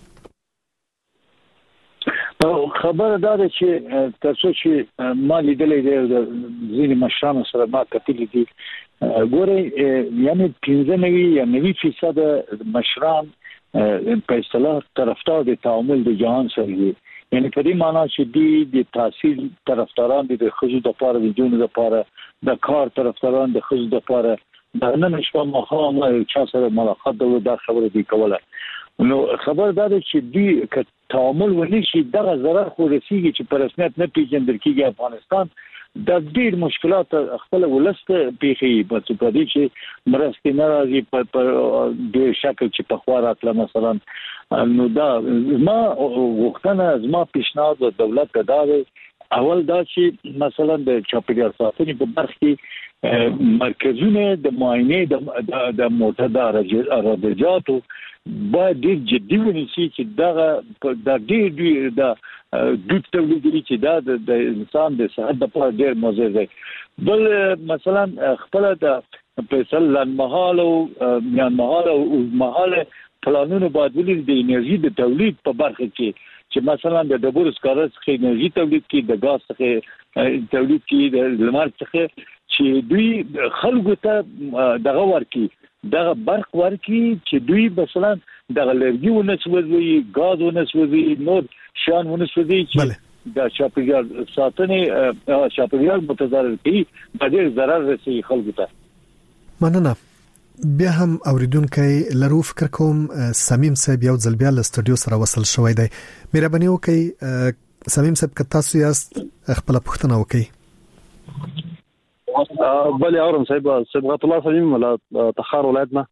خبره دا ده چې تاسو چې ما لیدلې د ځینې مشرانو سره ما کتلې دي، ګورئ یعنی 95 یا 90% مشران په اصطلاح طرفدار د تعامل د جهان سره دي. یعنی په دې معنی چې د تحصیل طرفداران دي، د خزو د پاره، د جون د پاره، د کار طرفداران د خزو د پاره، د نن شپه مخامه چا سره ملاقات د خبرې دی کوله. نو خبر دا ده چې دوی که تعامل ونشي دغه ضرر خو رسیږي چې په رسمیت نه پیژندل کیږي. افغانستان د ډېر مشکلات خپل ولست پیخي په دې چې مرستې ناراضي په ډېر شکل چې په خوا راتله. مثلا نو دا ما وختونه زما پیشنهاد د دولت ته دا دی، اول دا چې مثلا د چاپیریال ساتنې په برخه کې مرکزونه د معاینې د معتبر ارادجاتو باید ډېر جدي ونیسي چې دغه د ډېر د تولیدي چې دا د انسان د صحت لپاره ډېر مضر دی. بل مثلا خپل د فیصل لنمحال او میانمحال او محال پلانونو باید ولې د انرژي د تولید په برخه کې چې مثلا د ډبرو سکاره څخه انرژي تولید کی، د غاز څخه تولید کی، د لمر څخه چې دوی خلکو ته دغه ورکی دغه برق ورکی چې دوی مثلا دغه لرګي ونسوي، غاز ونسوي، نور شان ونسوي چې د چاپیریال ساتنې چاپیریال متضرر کی، د ډېر ضرر رسي خلکو ته. مننه. بیا هم اوریدونکو لرو فکر کوم سمیم صاحب یو ځل بیا له استودیو سره وصل شوی دی. مهرباني وکړئ سمیم صاحب که تاسو یاست خپل پوښتنه وکړئ. بله اورم صاحب، صبغت الله سلیم له تخار ولایت نه.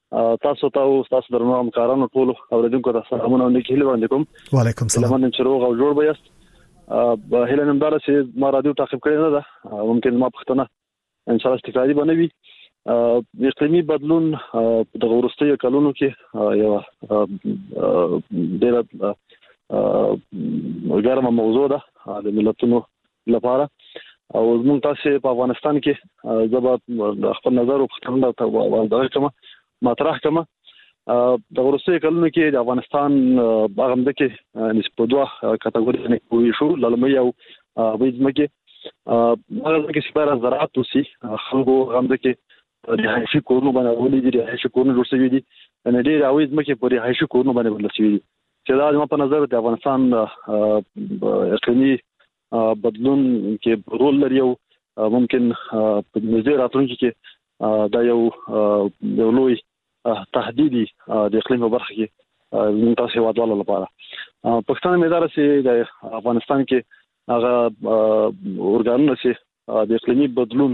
تاسو تاسو درنو همکارانو ټول اوریدونکو ته سلامونه وکړم وړاندې کوم. وعلیکم السلام. لمن چې روغ او جوړ بیاست. هله نمدار چې ما رادیو تعقیب کړی نه ده ممکن ما پښتنه ان شاء الله استفادي بنوي. اقلیمي بدلون د ورستیو کلونو کې یو ډېر ګرمه موضوع ده د ملتونو لپاره او موږ تاسو په افغانستان کې زبر خپل نظر او پښتنه ته کوم مطرح کوم. د ورستیو کلونو کې د افغانستان هغه مدکه نسبت دوه کټګوري نه کوي شو لړمې او وېځمکه هغه کې سپاره زراعت وسی خلکو غمدکه رهایشي کورونه باندې ولې دي رهایشي کورونه جوړ شوي دي نه ډېر اویز مکه په رهایشي کورونه باندې بدل شوي دي چې دا په نظر د افغانستان اقلیمي بدلون کې رول لري او ممکن په نظر راتلونکي کې دا یو لوی تهدیدي د اقلیم په برخه کې منتاسب وادواله لپاره پښتون مدار سي د افغانستان کې هغه اورګانونه سي د اقلیمي بدلون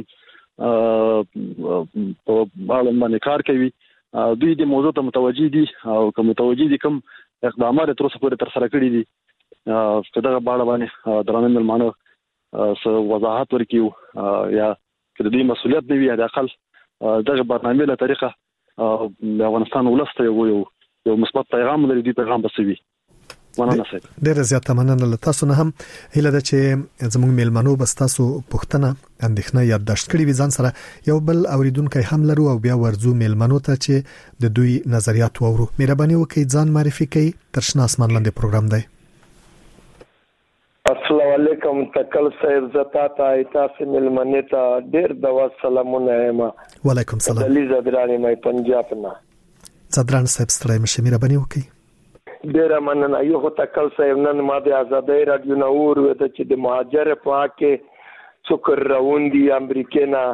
په اړه باندې کار کوي. دوی د موضوع ته متوجي دي او کوم متوجي دي کوم اقدامات تر اوسه پورې تر سره کړی دي په دغه اړه باندې درانه ملمانو وضاحت ورکیو یا کله دې مسؤلیت دی یا د اقل دغه برنامه له طریقه د افغانستان ولسته یو مثبت پیغام لري. دې پیغام بسوي ډېر زیات مننه له تاسو نه هم هله د چې زموږ میلمنو بس تاسو پښتنه اندېښنه یادداشت کړی وي ځان سره یو بل اوریدونکو هم لرو او بیا ورزو میلمنو ته چې د دوی نظریات وورو. مهرباني وکړئ ځان معرفي کړئ. ترشنا اسمان لاندې پروګرام دی. السلام علیکم تکل صاحب زتا تاسو میلمنه ته ډېر د سلامونه ما. وعلیکم السلام. علي زدرانی مې پنجاب نه. زدران صاحب ستړی مشه مهرباني وکړئ. ډیر مننه. یو تکل صاحب نن ما د آزادۍ رادیو نور وته چې د مهاجر په کې څوکر راوندي امریکا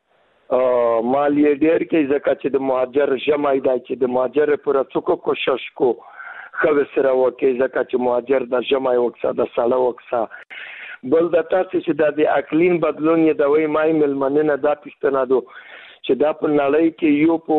مالی ډیر کې ځکه چې د مهاجر جمعي دا چې د مهاجر پر څوک کوشش کو خو سره وکي ځکه چې مهاجر د جمعي وکړه د ساله وکړه بل د تاسو چې د اقلیم بدلون یې د وای مای ملمنه دا پښتنه دو چې دا په نړۍ کې یو په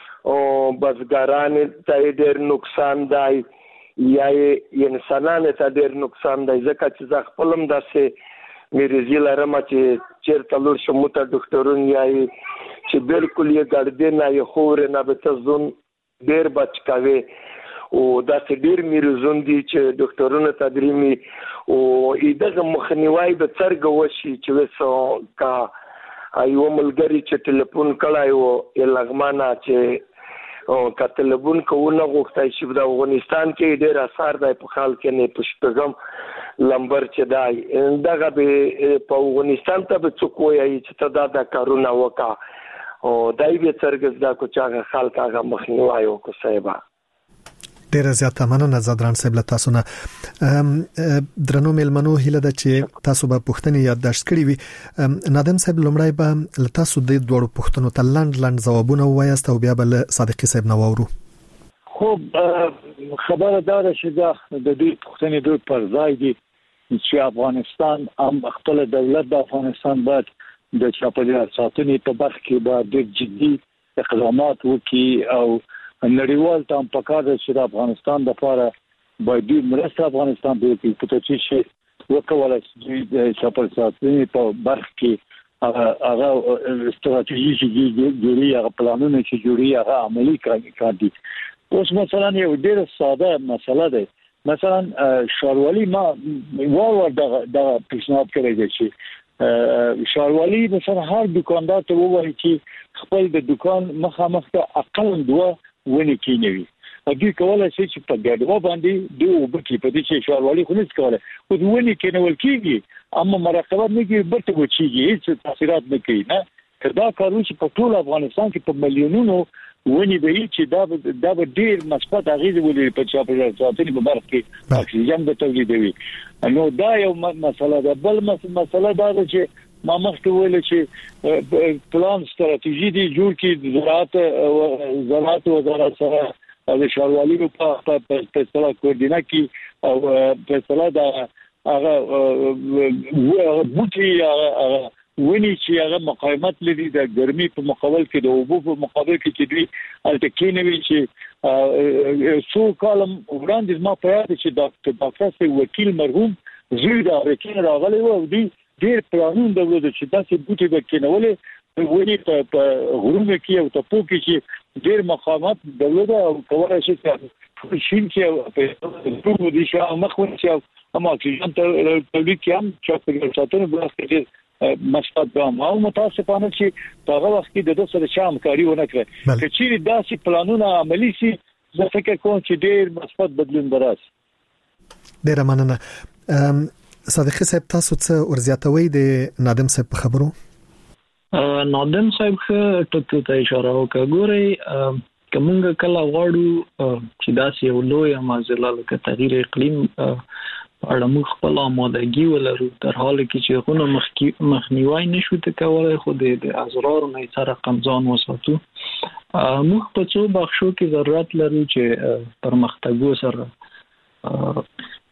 بزګران ته ډیر نقصان دی یا انسانانو ته ډیر نقصان دی ځکه چې ځ خپلم داسې مریضی لرم چې چیرته لور شمو ته ډاکټرون یای چې بالکل یې ګړدې نه یې خور نه به تزون ډیر بچ کوي او داسې ډیر مریضون دي چې ډاکټرونو تدریمي او دغه مخنیوي به څرګ وشي چې وسو کا ایو ملګری چې ټلیفون کړای او لغمانه چې کتلبون کوونه غوښتای شي د افغانستان کې ډېر اثر دی په خال کې نه پښتګم لمبر چې دی دغه به په افغانستان ته به څوک وایي چې دا د کارونا وکا او دای به څرګز دا کو چې خلک هغه مخنیوي وکړي صاحب. ډیر زیات مننه زدران صاحب له تاسو نه. درنو میلمنو هله د چې تاسو به پښتني یادداشت کړی وي. نادم صاحب لمړی به له تاسو د دوړو پښتنو ته لاند ځوابونه وایاست او بیا به صادقي صاحب نو وورو. خو خبره دا ده چې د دې پښتني دوی پر ځای دي چې افغانستان هم خپل دولت د افغانستان باید د چاپیریال ساتنې په برخه کې باید جدي اقدامات وکړي او نړیوال ته په کار چې د افغانستان د لپاره باید مرسته افغانستان به کوي په چې وکولای شي د چاپیریال ساتنې په برخه کې هغه استراتیژي چې جوړي هغه پلانونه چې جوړي هغه عملي کړي. اوس مثلا یو ډېر ساده مسله ده مثلا شاروالي ما ور د پیشنهاد کړی دی چې شاروالي مثلا هر دکاندار ته وایي چې خپل د دکان مخامخ ته اقل دوه ونی کینوي هغه کولای شي چې په ګډو باندې دوه وبکې په دې چې شاروالي خو نس کوله خو ونی کینول کیږي اما مراقبه نه کوي برته وچیږي هیڅ تاثیرات نه کوي نه کدا کارو چې په ټول افغانستان کې په میلیونونو ونی به چې دا به ډیر مثبت اغیزه ولري په چاپیریال ساتنې په برخه کې اکسیجن به تولیدوي. نو دا یو مسله ده. بل مسله دا ده چې ما مخکې ویل چې پلان ستراتیژي دی جوړ کی زراعت وزارت سره د شاروالي په اصطلاح کوردینه کی او په اصطلاح دا هغه بوټي ونی چې هغه مقاومت لري د ګرمي په مقابل کې د اوبو په مقابل کې چې دوی الټکینوي چې څو کالم وړاندې ما په یاد چې ډاکټر وکیل مرحوم زوی د امریکا راغلی و او دوی ډېر پلانونه درلود چې داسې بوټي به کېنولې ونی په غرونو کې او ټاپو کې چې ډېر مقاومت درلود او کولای شي چې شین کې په ټول دي چې مخونه چې هم اکسیجن تولید کې هم چې ساتنه برخه مسقط دام او متاسفانه چې هغه وخت کې د دوه سره شام کاری ونه کړ چې چیرې داسې پلانونه عملی شي زه فکر کوم چې ډېر مثبت بدلون براسي. ډېر مننه. صادقي صاحب تاسو څه ورزیاتوي د نادم صاحب په خبرو؟ نادم صاحب ټکو ته اشاره وکړه. ګوري کومه کله غواړو چې داسې یو لوی معضله لکه تغییر اقلیم اړه موږ خپل آمادګي ولرو تر حاله کې چې غوونه مخنیوي نشو ته کولای خو د اضرار نه سره قمځان وساتو. موږ په څو بخشو کې ضرورت لرو چې پرمختګ سره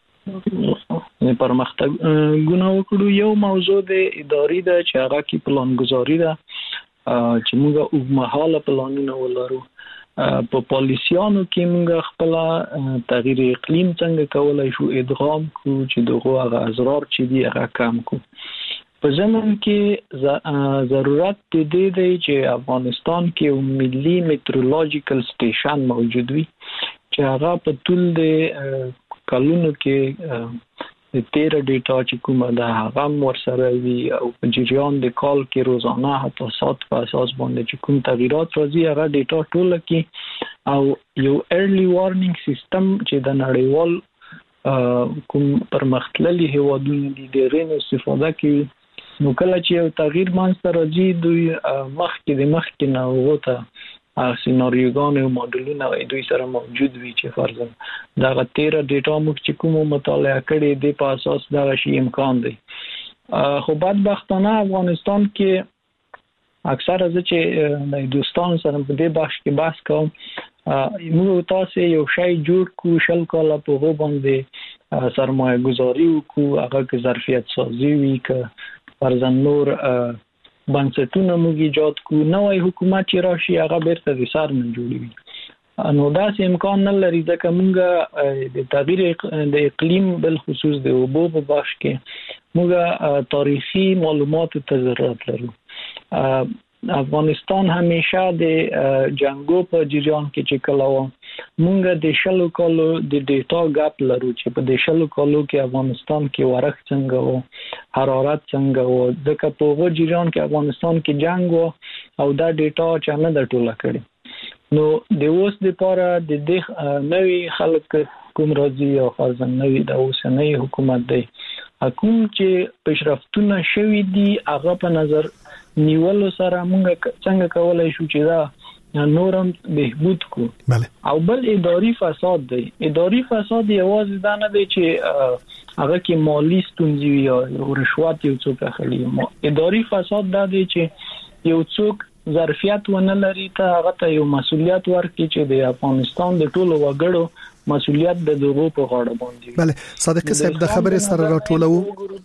پرمختګونه وکړو. یو موضوع د اداري ده چې هغه کې پلانګذاري ده چې موږ اوږدمهاله پلانونه ولرو. په پالیسیانو کې موږ خپل تغییر اقلیم څنګه کولای شو ادغام کو چې دغه اضرار چې دی هغه کم کو. په ضمن کې ضرورت دی چې افغانستان کې یو ملي میټرولوژیکل سټیشن موجود وي چې هغه په ټول د کلونو کې د تیر ډیټا چې کومه ده هغه ورسره وي او په جریان د کال کې روزانه حتی سات په اساس باندې چې کوم تغیرات راځي هغه ډیټا ټول کې او یو ارلی وارنینګ سیستم چې د نړیوال کوم پرمختللي هیوادونو دي ډېر استفاده کوي. نو کله چې یو تغییر منځته راځي دوی مخکې نه وغوته سيناريوګان او ماډلونه دوی سره موجود وي چې فرضاً دا غتیره ډیټا موږ چې کوم مطالعه کړي د په اساس دا شی امکان دی. خو بدبختانه افغانستان کې اکثر از چې د دوستان سره په دې بحث کې بحث کوم موږ تاسو یو شی جوړ کو شل کاله په هو باندې سرمایه گذاري وکړو هغه کې ظرفیت سازي وي ک فرضاً نور بنسټونه موږ ایجاد کو نوې حکومت چې راشي هغه بیرته د سر نه جوړوي. نو دا امکان نه لري ځکه موږ د تغییر د اقلیم بل خصوص د اوبو په بخش کې موږ تاریخي معلومات ته ضرورت لرو. افغانستان همیشه د جنگو په جریان کې چې کلاوه مونږ د شلو کالو د ډیټا ګاپ لرو چې په د شلو کالو کې افغانستان کې ورښت څنګه وو حرارت څنګه وو ځکه په هغه جریان کې افغانستان کې جنگ وو او دا ډیټا چې نه د ټوله کړي. نو د اوس د پاره د نوې خلک کوم راځي او فرضاً نوې د اوسنۍ حکومت دی حکوم چې پیشرفتونه شوي دي هغه په نظر نیولو سره موږ څنګه کولای شو چې دا نورم بهبود کو. او بل اداري فساد دی. اداري فساد یوازې دا نه دی چې هغه کې مالی ستونزې وي او رشوت یو څوک اخلي. اداري فساد دا دی چې یو څوک ظرفیت ونه لري ته هغه ته یو مسولیت ورکړي چې د افغانستان د ټولو وګړو مسولیت د دغه په غاړه باندې. بله صادق صاحب د خبرې سره راټولو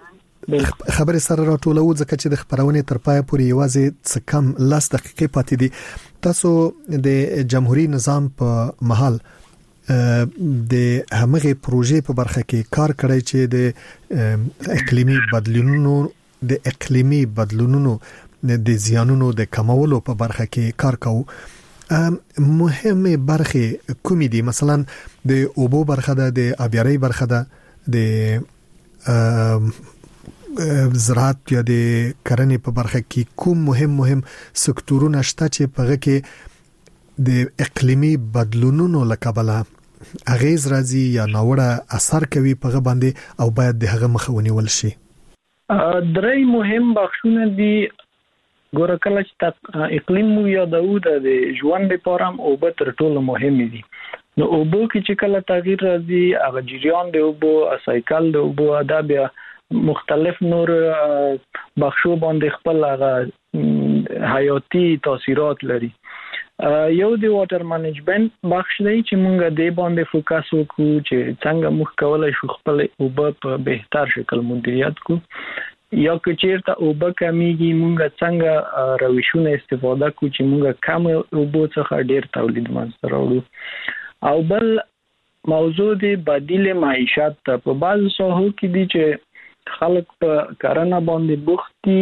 ځکه چې د خبرونې تر پای پورې یوازې څه کم 10 دقیقې پاتې دي. تاسو د جمهوریت نظام په محل د همغه پروژې په برخه کې کار کړی چې د اقلیمي بدلونونو د زیانونو د کمولو په برخه کې کار کوو. مهمه برخه کومې دي؟ مثلا د اوبو برخه ده، د آبیاري برخه ده، د زراعت یا د کرنې په برخه کې کوم مهم سکتورونه شته چې په هغه کې د اقلیمي بدلونونو لکبله اغیز راځي یا ناوړه اثر کوي په هغه باندې او باید د هغه مخه ونیول شي؟ درې مهم بخشونه دي. ګوره کله چې اقلیم مو یادو د ژوند لپاره اوبه تر ټولو مهمه دي. نو اوبو کې چې کله تغییر راځي هغه جریان د اوبو سایکل د اوبو دا بیا مختلف نور بخشو باندې خپل هغه حیاتي تاثیرات لري. یو د واټر منیجمنت بخش دی چې مونږ د باندې فوکس وکړو چې څنګه موږ کولای شو خپل اوبه په بهتر شکل مدیریت کو. یا که چیرته اوبه کمیږي مونږ څنګه روشونه استفاده کوو چې مونږ کم اوبو څخه ډیر تولید منځته راوړو. او بل موضوع دی بدیل معیشت ته. په بعض ساحو کې دي چې خلک په کرنه باندې بوخت دي،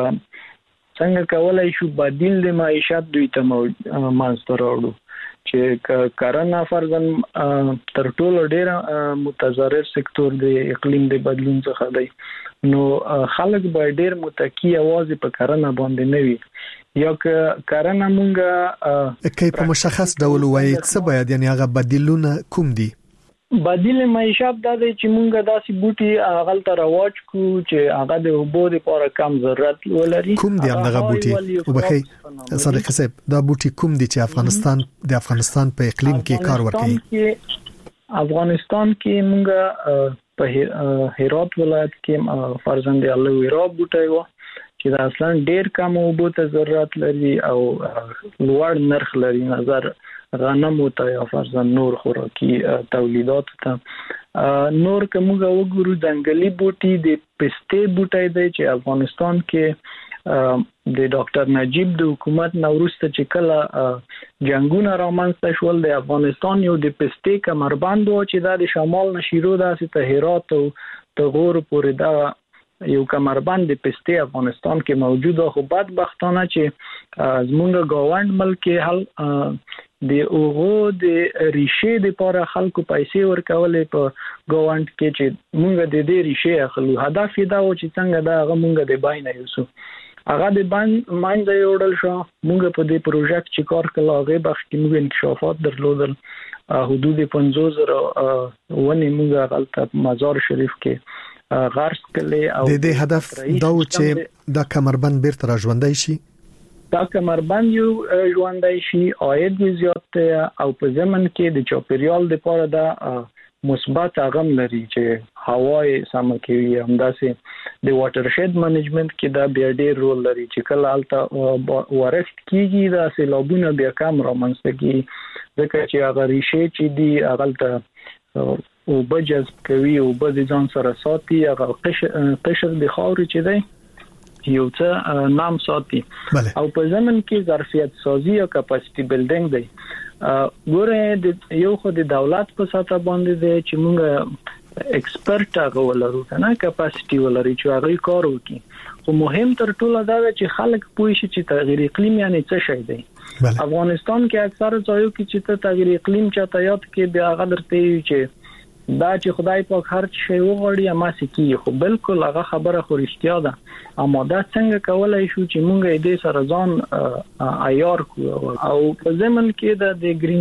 څنګه کولای شو بدیل د معیشت دوی ته منځته راوړو چې کرنه فرضاً تر ټولو ډیر متضرر سکتور دی اقلیم د بدلون څخه دی، نو خلک به ډیر متکی اوازې په کرنه باندې نه وي. یا که کرنه مونږه کې په مشخص ډول وایي څه باید یعنی هغه بدیلونه کوم دي؟ بدیل معیشت دا دی چې مونږ داسې بوټي هغه ته رواج کو چې هغه د اوبو لپاره کم ضرورت ولري. کوم دي هغه بوټي؟ وبخي صدیق صاحب دا بوټي کوم دي چې افغانستان په اقلیم کې کار ورکوي؟ افغانستان کې مونږ په هرات ولایت کې فرضاً د الوویرا بوټي و چې دا اصلا ډیر کم اوبو ته ضرورت لري او لوړ نرخ لري نظر غنم او ته یا فرضاً نور خوراکي تولیدات ته. نور کومه وګورو ځنګلي بوټي د پستې بوټي دی چې افغانستان کې د ډاکټر نجیب د حکومت نوروسته چې کله جنگونه رامنځته شول د افغانستان یو د پستې کمربند و چې د شمال نشیرو داسې ته هرات او تغور پورې دا یو کمربند د پستې افغانستان کې موجوده، خو بدبختانه چې زمونږ گاوند ملک حل د اوغو د ریشه د لپاره خلکو پیسې ورکولې په گاوند کې چې مونږ د دې ریشه اخلو. هدف دا و چې څنګه دا هغه مونږ د باینه یوسو هغه د باندې یوړل شو. مونږ په دې پروژه کې کار کړل، هغه بخش کې مونږ انکشافات درلودل، حدود 50,000 ونې مونږ غلطه مزار شریف کې غرس کړل. او د دې هدف دا و چې دا کمربند بیرته را ژوندۍ شي. دا کمربند یو ژوندۍ شي، عاید زیات او په ضمن کې د چاپیریال لپاره دا مثبت اغم لري چې هوای سم کوي. همداسې د واټر شید منیجمنت کې دا بیا ډیر رول لري چې کله الته ورښت کیږي دا سیلابونه بیا کم رامنځته کیږي، ځکه چې هغه ریشه چې دی هغه ته او بجز کوي او به ځان سره ساتي، هغه قشر د خاورې چې دی یو څه نام ساتي. او په ځمن کې ظرفیت سازي او کپاسټي بلډینګ دی. ګوره یو خو د دولت په ساته باندې دی چې موږ ایکسپرت هغه ولرو کنه کپاسټي ولري چې هغه کار وکړي، خو مهم تر ټولو دا چې خلک پوه شي چې تغیر اقلیم یعنی څه شی دی. افغانستان کې اکثر ځایو کې چې تغیر اقلیم چاته یاد کې بیا هغه درته چې دا چې خدای پاک هر څه وغوړي اما سکی، خو بالکل هغه خبره خو رښتیا ده. اما دا څنګه کولای شو چې مونږ دې سره ځان عیار کړو. او په ځمن کې د گرین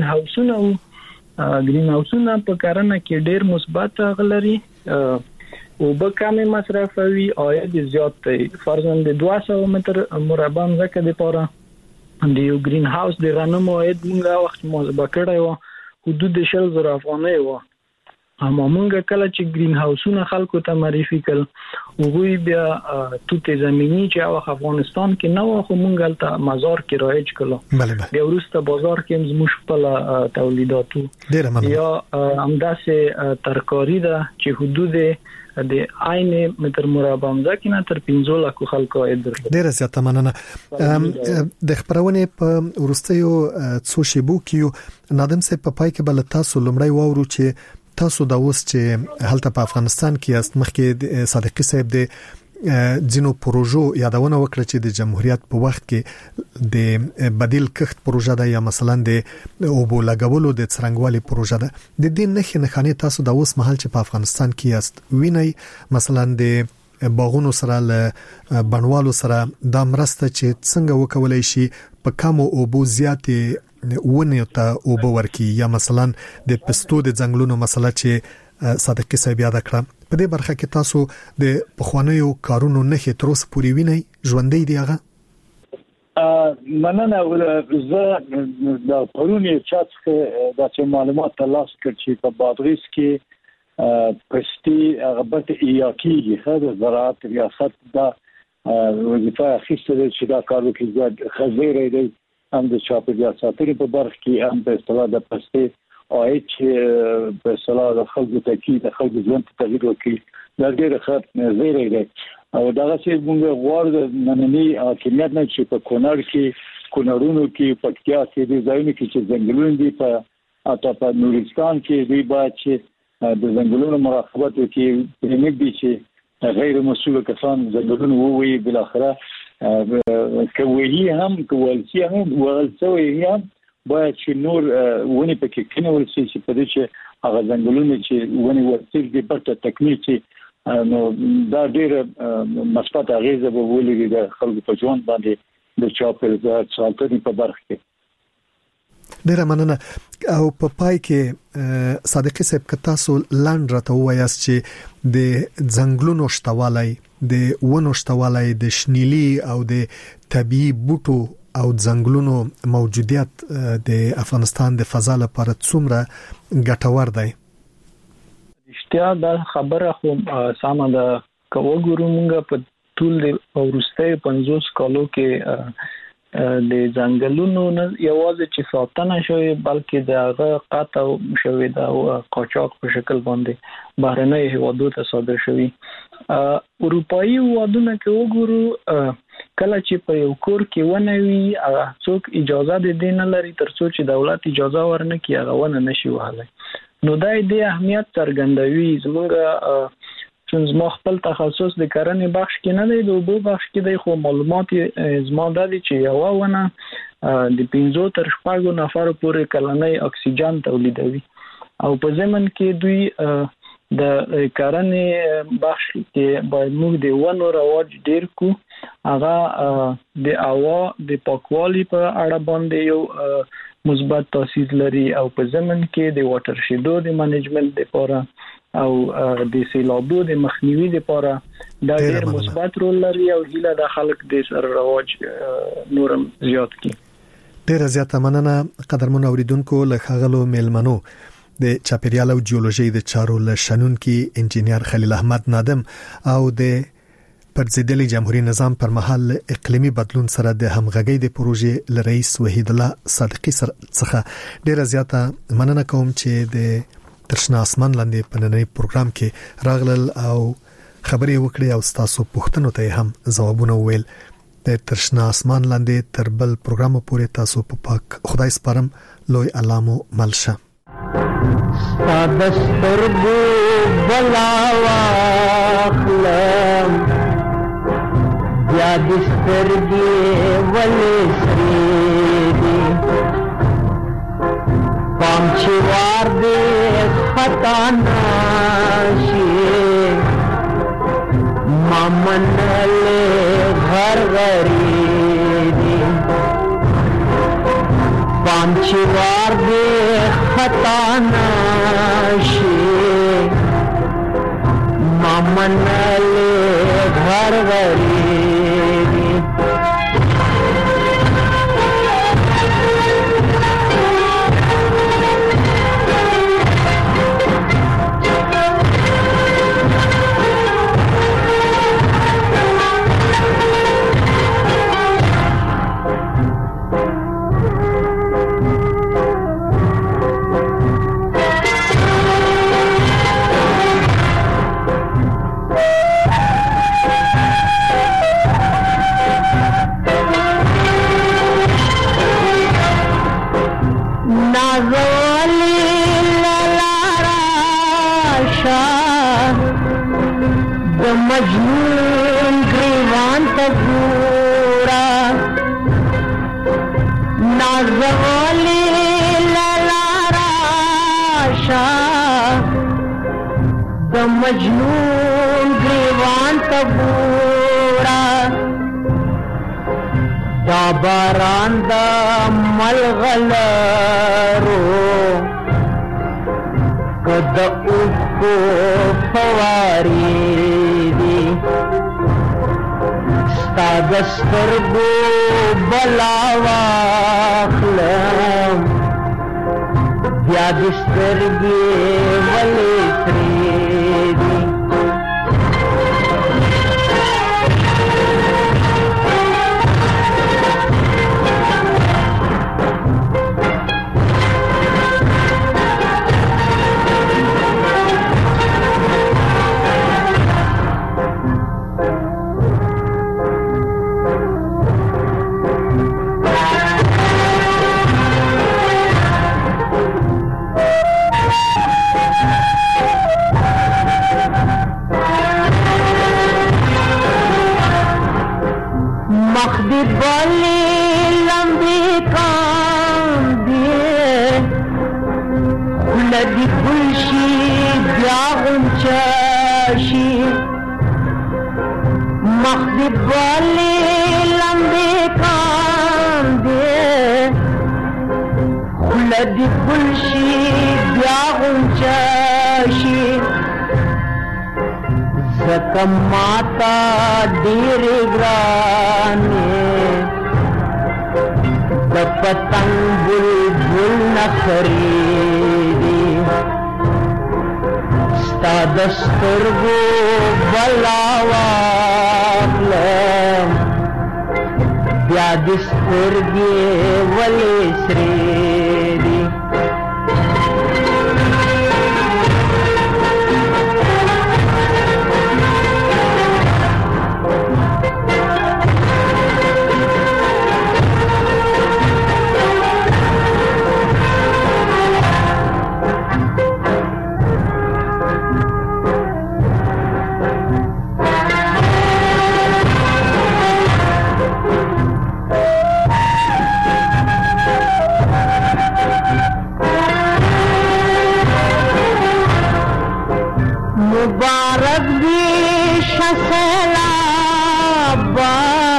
هاوسونه په کرنه کې ډیر مثبت غلري او به کمې مصرفوي، عاید زیات دی. فرضاً د 200 متر مربع ځکه د پاره د یو گرین هاوس د غنمو عاید مونږه وخت محاسبه کړی و حدود 40,000 افغانۍ و. اما مونږ کله چې گرین هاوسونه خلکو ته معرفي کړ وګوي بیا توته زمینی چې او افغانستان کې نو خو مونږ ته مزار کې رایج کړو، بیا ورسته بازار کې زموږ په تولیداتو یا همداسې ترکاری ده چې حدود د عین متر مربع ځکه نه تر 15 لک خلکو ایدر. ډیر زیاته مننه. د خبرونه په ورستیو څو شیبو کې نادم سه په پای کې بل تاسو لمړی وورو چې تاسو دا اوس چې هلته په افغانستان کې است مخکې صادقي صاحب د جنو پروژو یادونه وکړه چې د جمهوریت په وخت کې د بدیل کښت پروژه ده یا مثلا د اوبو لګولو د څرنګوالي پروژه ده. د دې نخښه تاسو دا اوس مهال چې په افغانستان کې است ویني مثلا د باغونو سره له بڼوالو سره دا مرسته چې څنګه وکولای شي په کمو اوبو زیاتې ونه ته اوبه ورکی، یا مثلا د پستو د ځنګلونو مسله چې صادقي صاحب یاد کړه. په دې برخه کې تاسو د پخوانیو کارونو نه تر اوسه پورې ویني ژوندۍ دی هغه؟ مننه. زه د پرونی چات د معلومات ترلاسه کړ چې په بادغیس کې پستی غبط ایاکی خد زراعت ریاست دا وظیفه اخیسته چې دا کار وکړي. خزیره دی هم د چاپیریال ساتنې په برخه کې هم په اصطلاح د پستی عاید چې په اصطلاح د خلکو تاکید د خلکو ژوند ته تغیر وکړي دا ډېر ښه زیری دی او دا چې موږ غواړو نننی حاکمیت نه چې په کونړونو کې پکتیا کې د ځایونو کې چې ځنګلونه دي په اته په نورستان کې دی باید چې د ځنګلونو مراقبت وکړي پرېمګ دي چې غیر مسؤل کسان ځنګلونه ووي بل اخره کوي هم کولسي هم ورسوي هم باید چې نور ونی پکې کینول شي چې په دې چې هغه ځنګلونه چې ونی ورسېږي د پټه تکمیل شي نو دا ډېر مثبت اغیزه به ولري د خلکو په ژوند باندې د چاپیریال ساتنې په برخه کې. ډېر مننه او په پای کې صادقي صاحب که تاسو لاند راته وایاست چې د ځنګلونو شتوالای د ونو شتوالای د شنیلی او د طبيعي بوټو او ځنګلونو موجودیت د افغانستان د فضا لپاره څومره ګټور دی؟ اشتیا دا خبره خو سمه ده کوو ګورو موږ په ټول د ورستۍ 50 کالو کې د ځنګلونو نه یوازې چې ساتنه شوی بلکې د هغه قطع شوی دا قاچاق په شکل باندې بهرنۍ هیوادو ته صادر شوی. اروپایي هیوادونه کې وګورو کله چې په یو کور کې ونوي څوک اجازه دې نه لري ترڅو چې دولت اجازه ورنکړي هغه ونه نشي وهلای. نو دا د اهمیت څرګندوي زموږ چې ما خپل تخصص د کرنې بخش کې نه دی د اوبو بخش کې دی خو معلومات زما د دي چې یو ونه د 15 تر 16 نفر پورې کلنۍ اکسیجن تولیدوي او په زمن کې دوی د کرنې بخش کې باید موږ د ونو رواج ډیر کو هغه د هوا د پاکوالي په اړه باندې یو مثبت تاثیر لري او په زمن کې د واټر شیدو د منیجمنت لپاره او د سیلابو د مخنیوي لپاره دا ډېر مثبت رول لري او هیله د خلک د سر رواج نورم زیات کړي. ډېر زیاته مننه قدرمن اوریدونکو له خغلو میلمنو د چاپیریال او جیولوژي د چارو له شنونکي انجینیر خلیل احمد نادم او د پرځېدلي جمهوریت نظام پر مهال اقلیمي بدلون سره د همغږۍ د پروژې لرئیس وحید الله صادقي څخه ډیره زیاته مننه کوم چې د ترشنا اسمان لاندې په نننۍ پروګرام کې راغلل او خبرې وکړې او تاسو پوښتنو ته هم ځوابونه وویل. د ترشنا اسمان لاندې تر بل پروګرام پورې تاسو په پاک خدای سپارم. لوی علامو ملشه ستادسترګو بلاوا خلم یا دسترګي ولې سریدي پامچوار دې خطا ناشي مامنله غر غریدي پامچوار دې خطا ناشي مامنله غر غریدي مجنون گریوان تگورا نازوالی للاراشا د مجنون گریوان تگورا دا باران دا ملغلرو کد اوکو فواری ستادسترګو بلاوا خلم بیا دسترګي ولې تریدي لدی گلشی بیا غنچاشی زکم ماتا دیر گرانی د پتنگ بلبل نخریدی ستا دسترگو بلاواخلم بیا دسترگی ولی سریدی مبارک دی شسلابا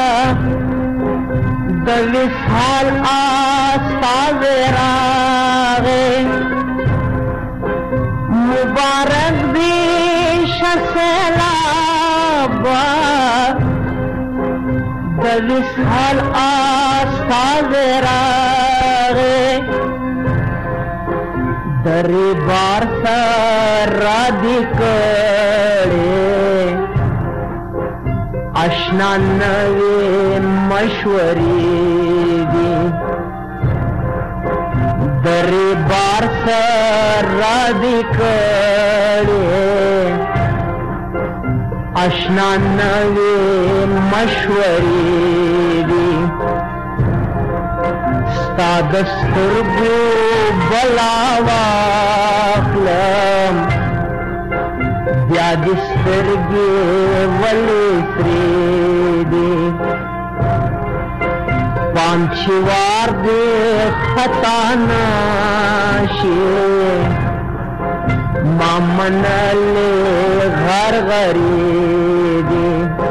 د وصال آستاز راغے مبارک دی شسلابا د وصال آستاز راغے دری بار سرا دکڑے اشنا نوی مشوری دی دری بار سرا دکڑے اشنا نوی مشوری دی ستا دسترگو بلاواخلم بیا دسترگی ولی سریدی پانچوار دی خطا ناشی مامنلی غر غریدی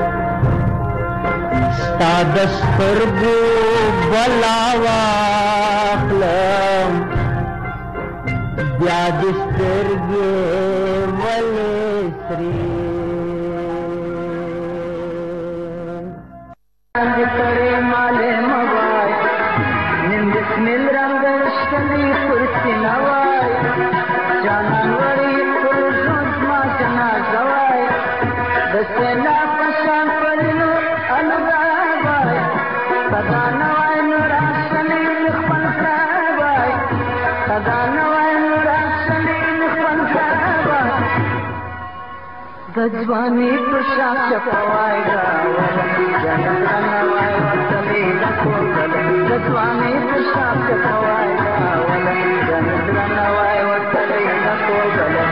ستا دسترگو بلاواخلم بیا دسترگی ولی سرید کرے مالے موائی نم بسم الرنگ اشتلی خرسی نوائی جانان وری خرزوز ما جنا زوائی دسینا پشان پرنو انگاوائی صدا نوائی نوراشنی نخفن خوائی صدا نوائی نوراشنی نخفن خوائی دجوانی پشان چپوائی گاوائی جانان نوائی وطلی لکھو گلے دجوانی پشان چپوائی گاوائی جانان نوائی وطلی لکھو گلے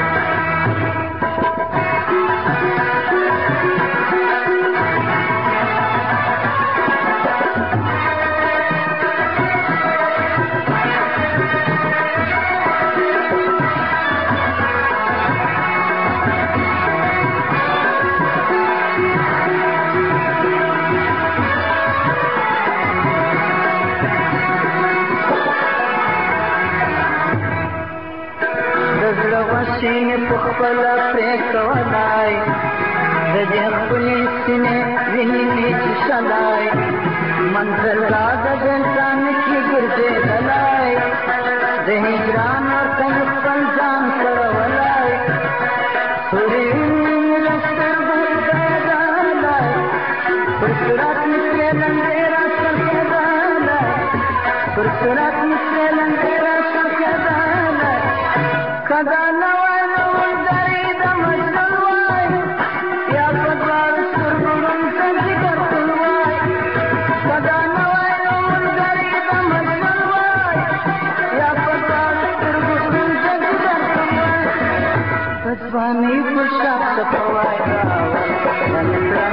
سینه پخپل پریک ولای د دې خپل سینه ویني چې شلای منزل را د انسان کی ګرځي دلای د هجران ورته خپل ځان سره ولای سوري لستر بدلای پرسرات مثل لنګرا سرکدلای پرسرات مثل لنګرا سرکدلای کدا Swami Pushap Sapawai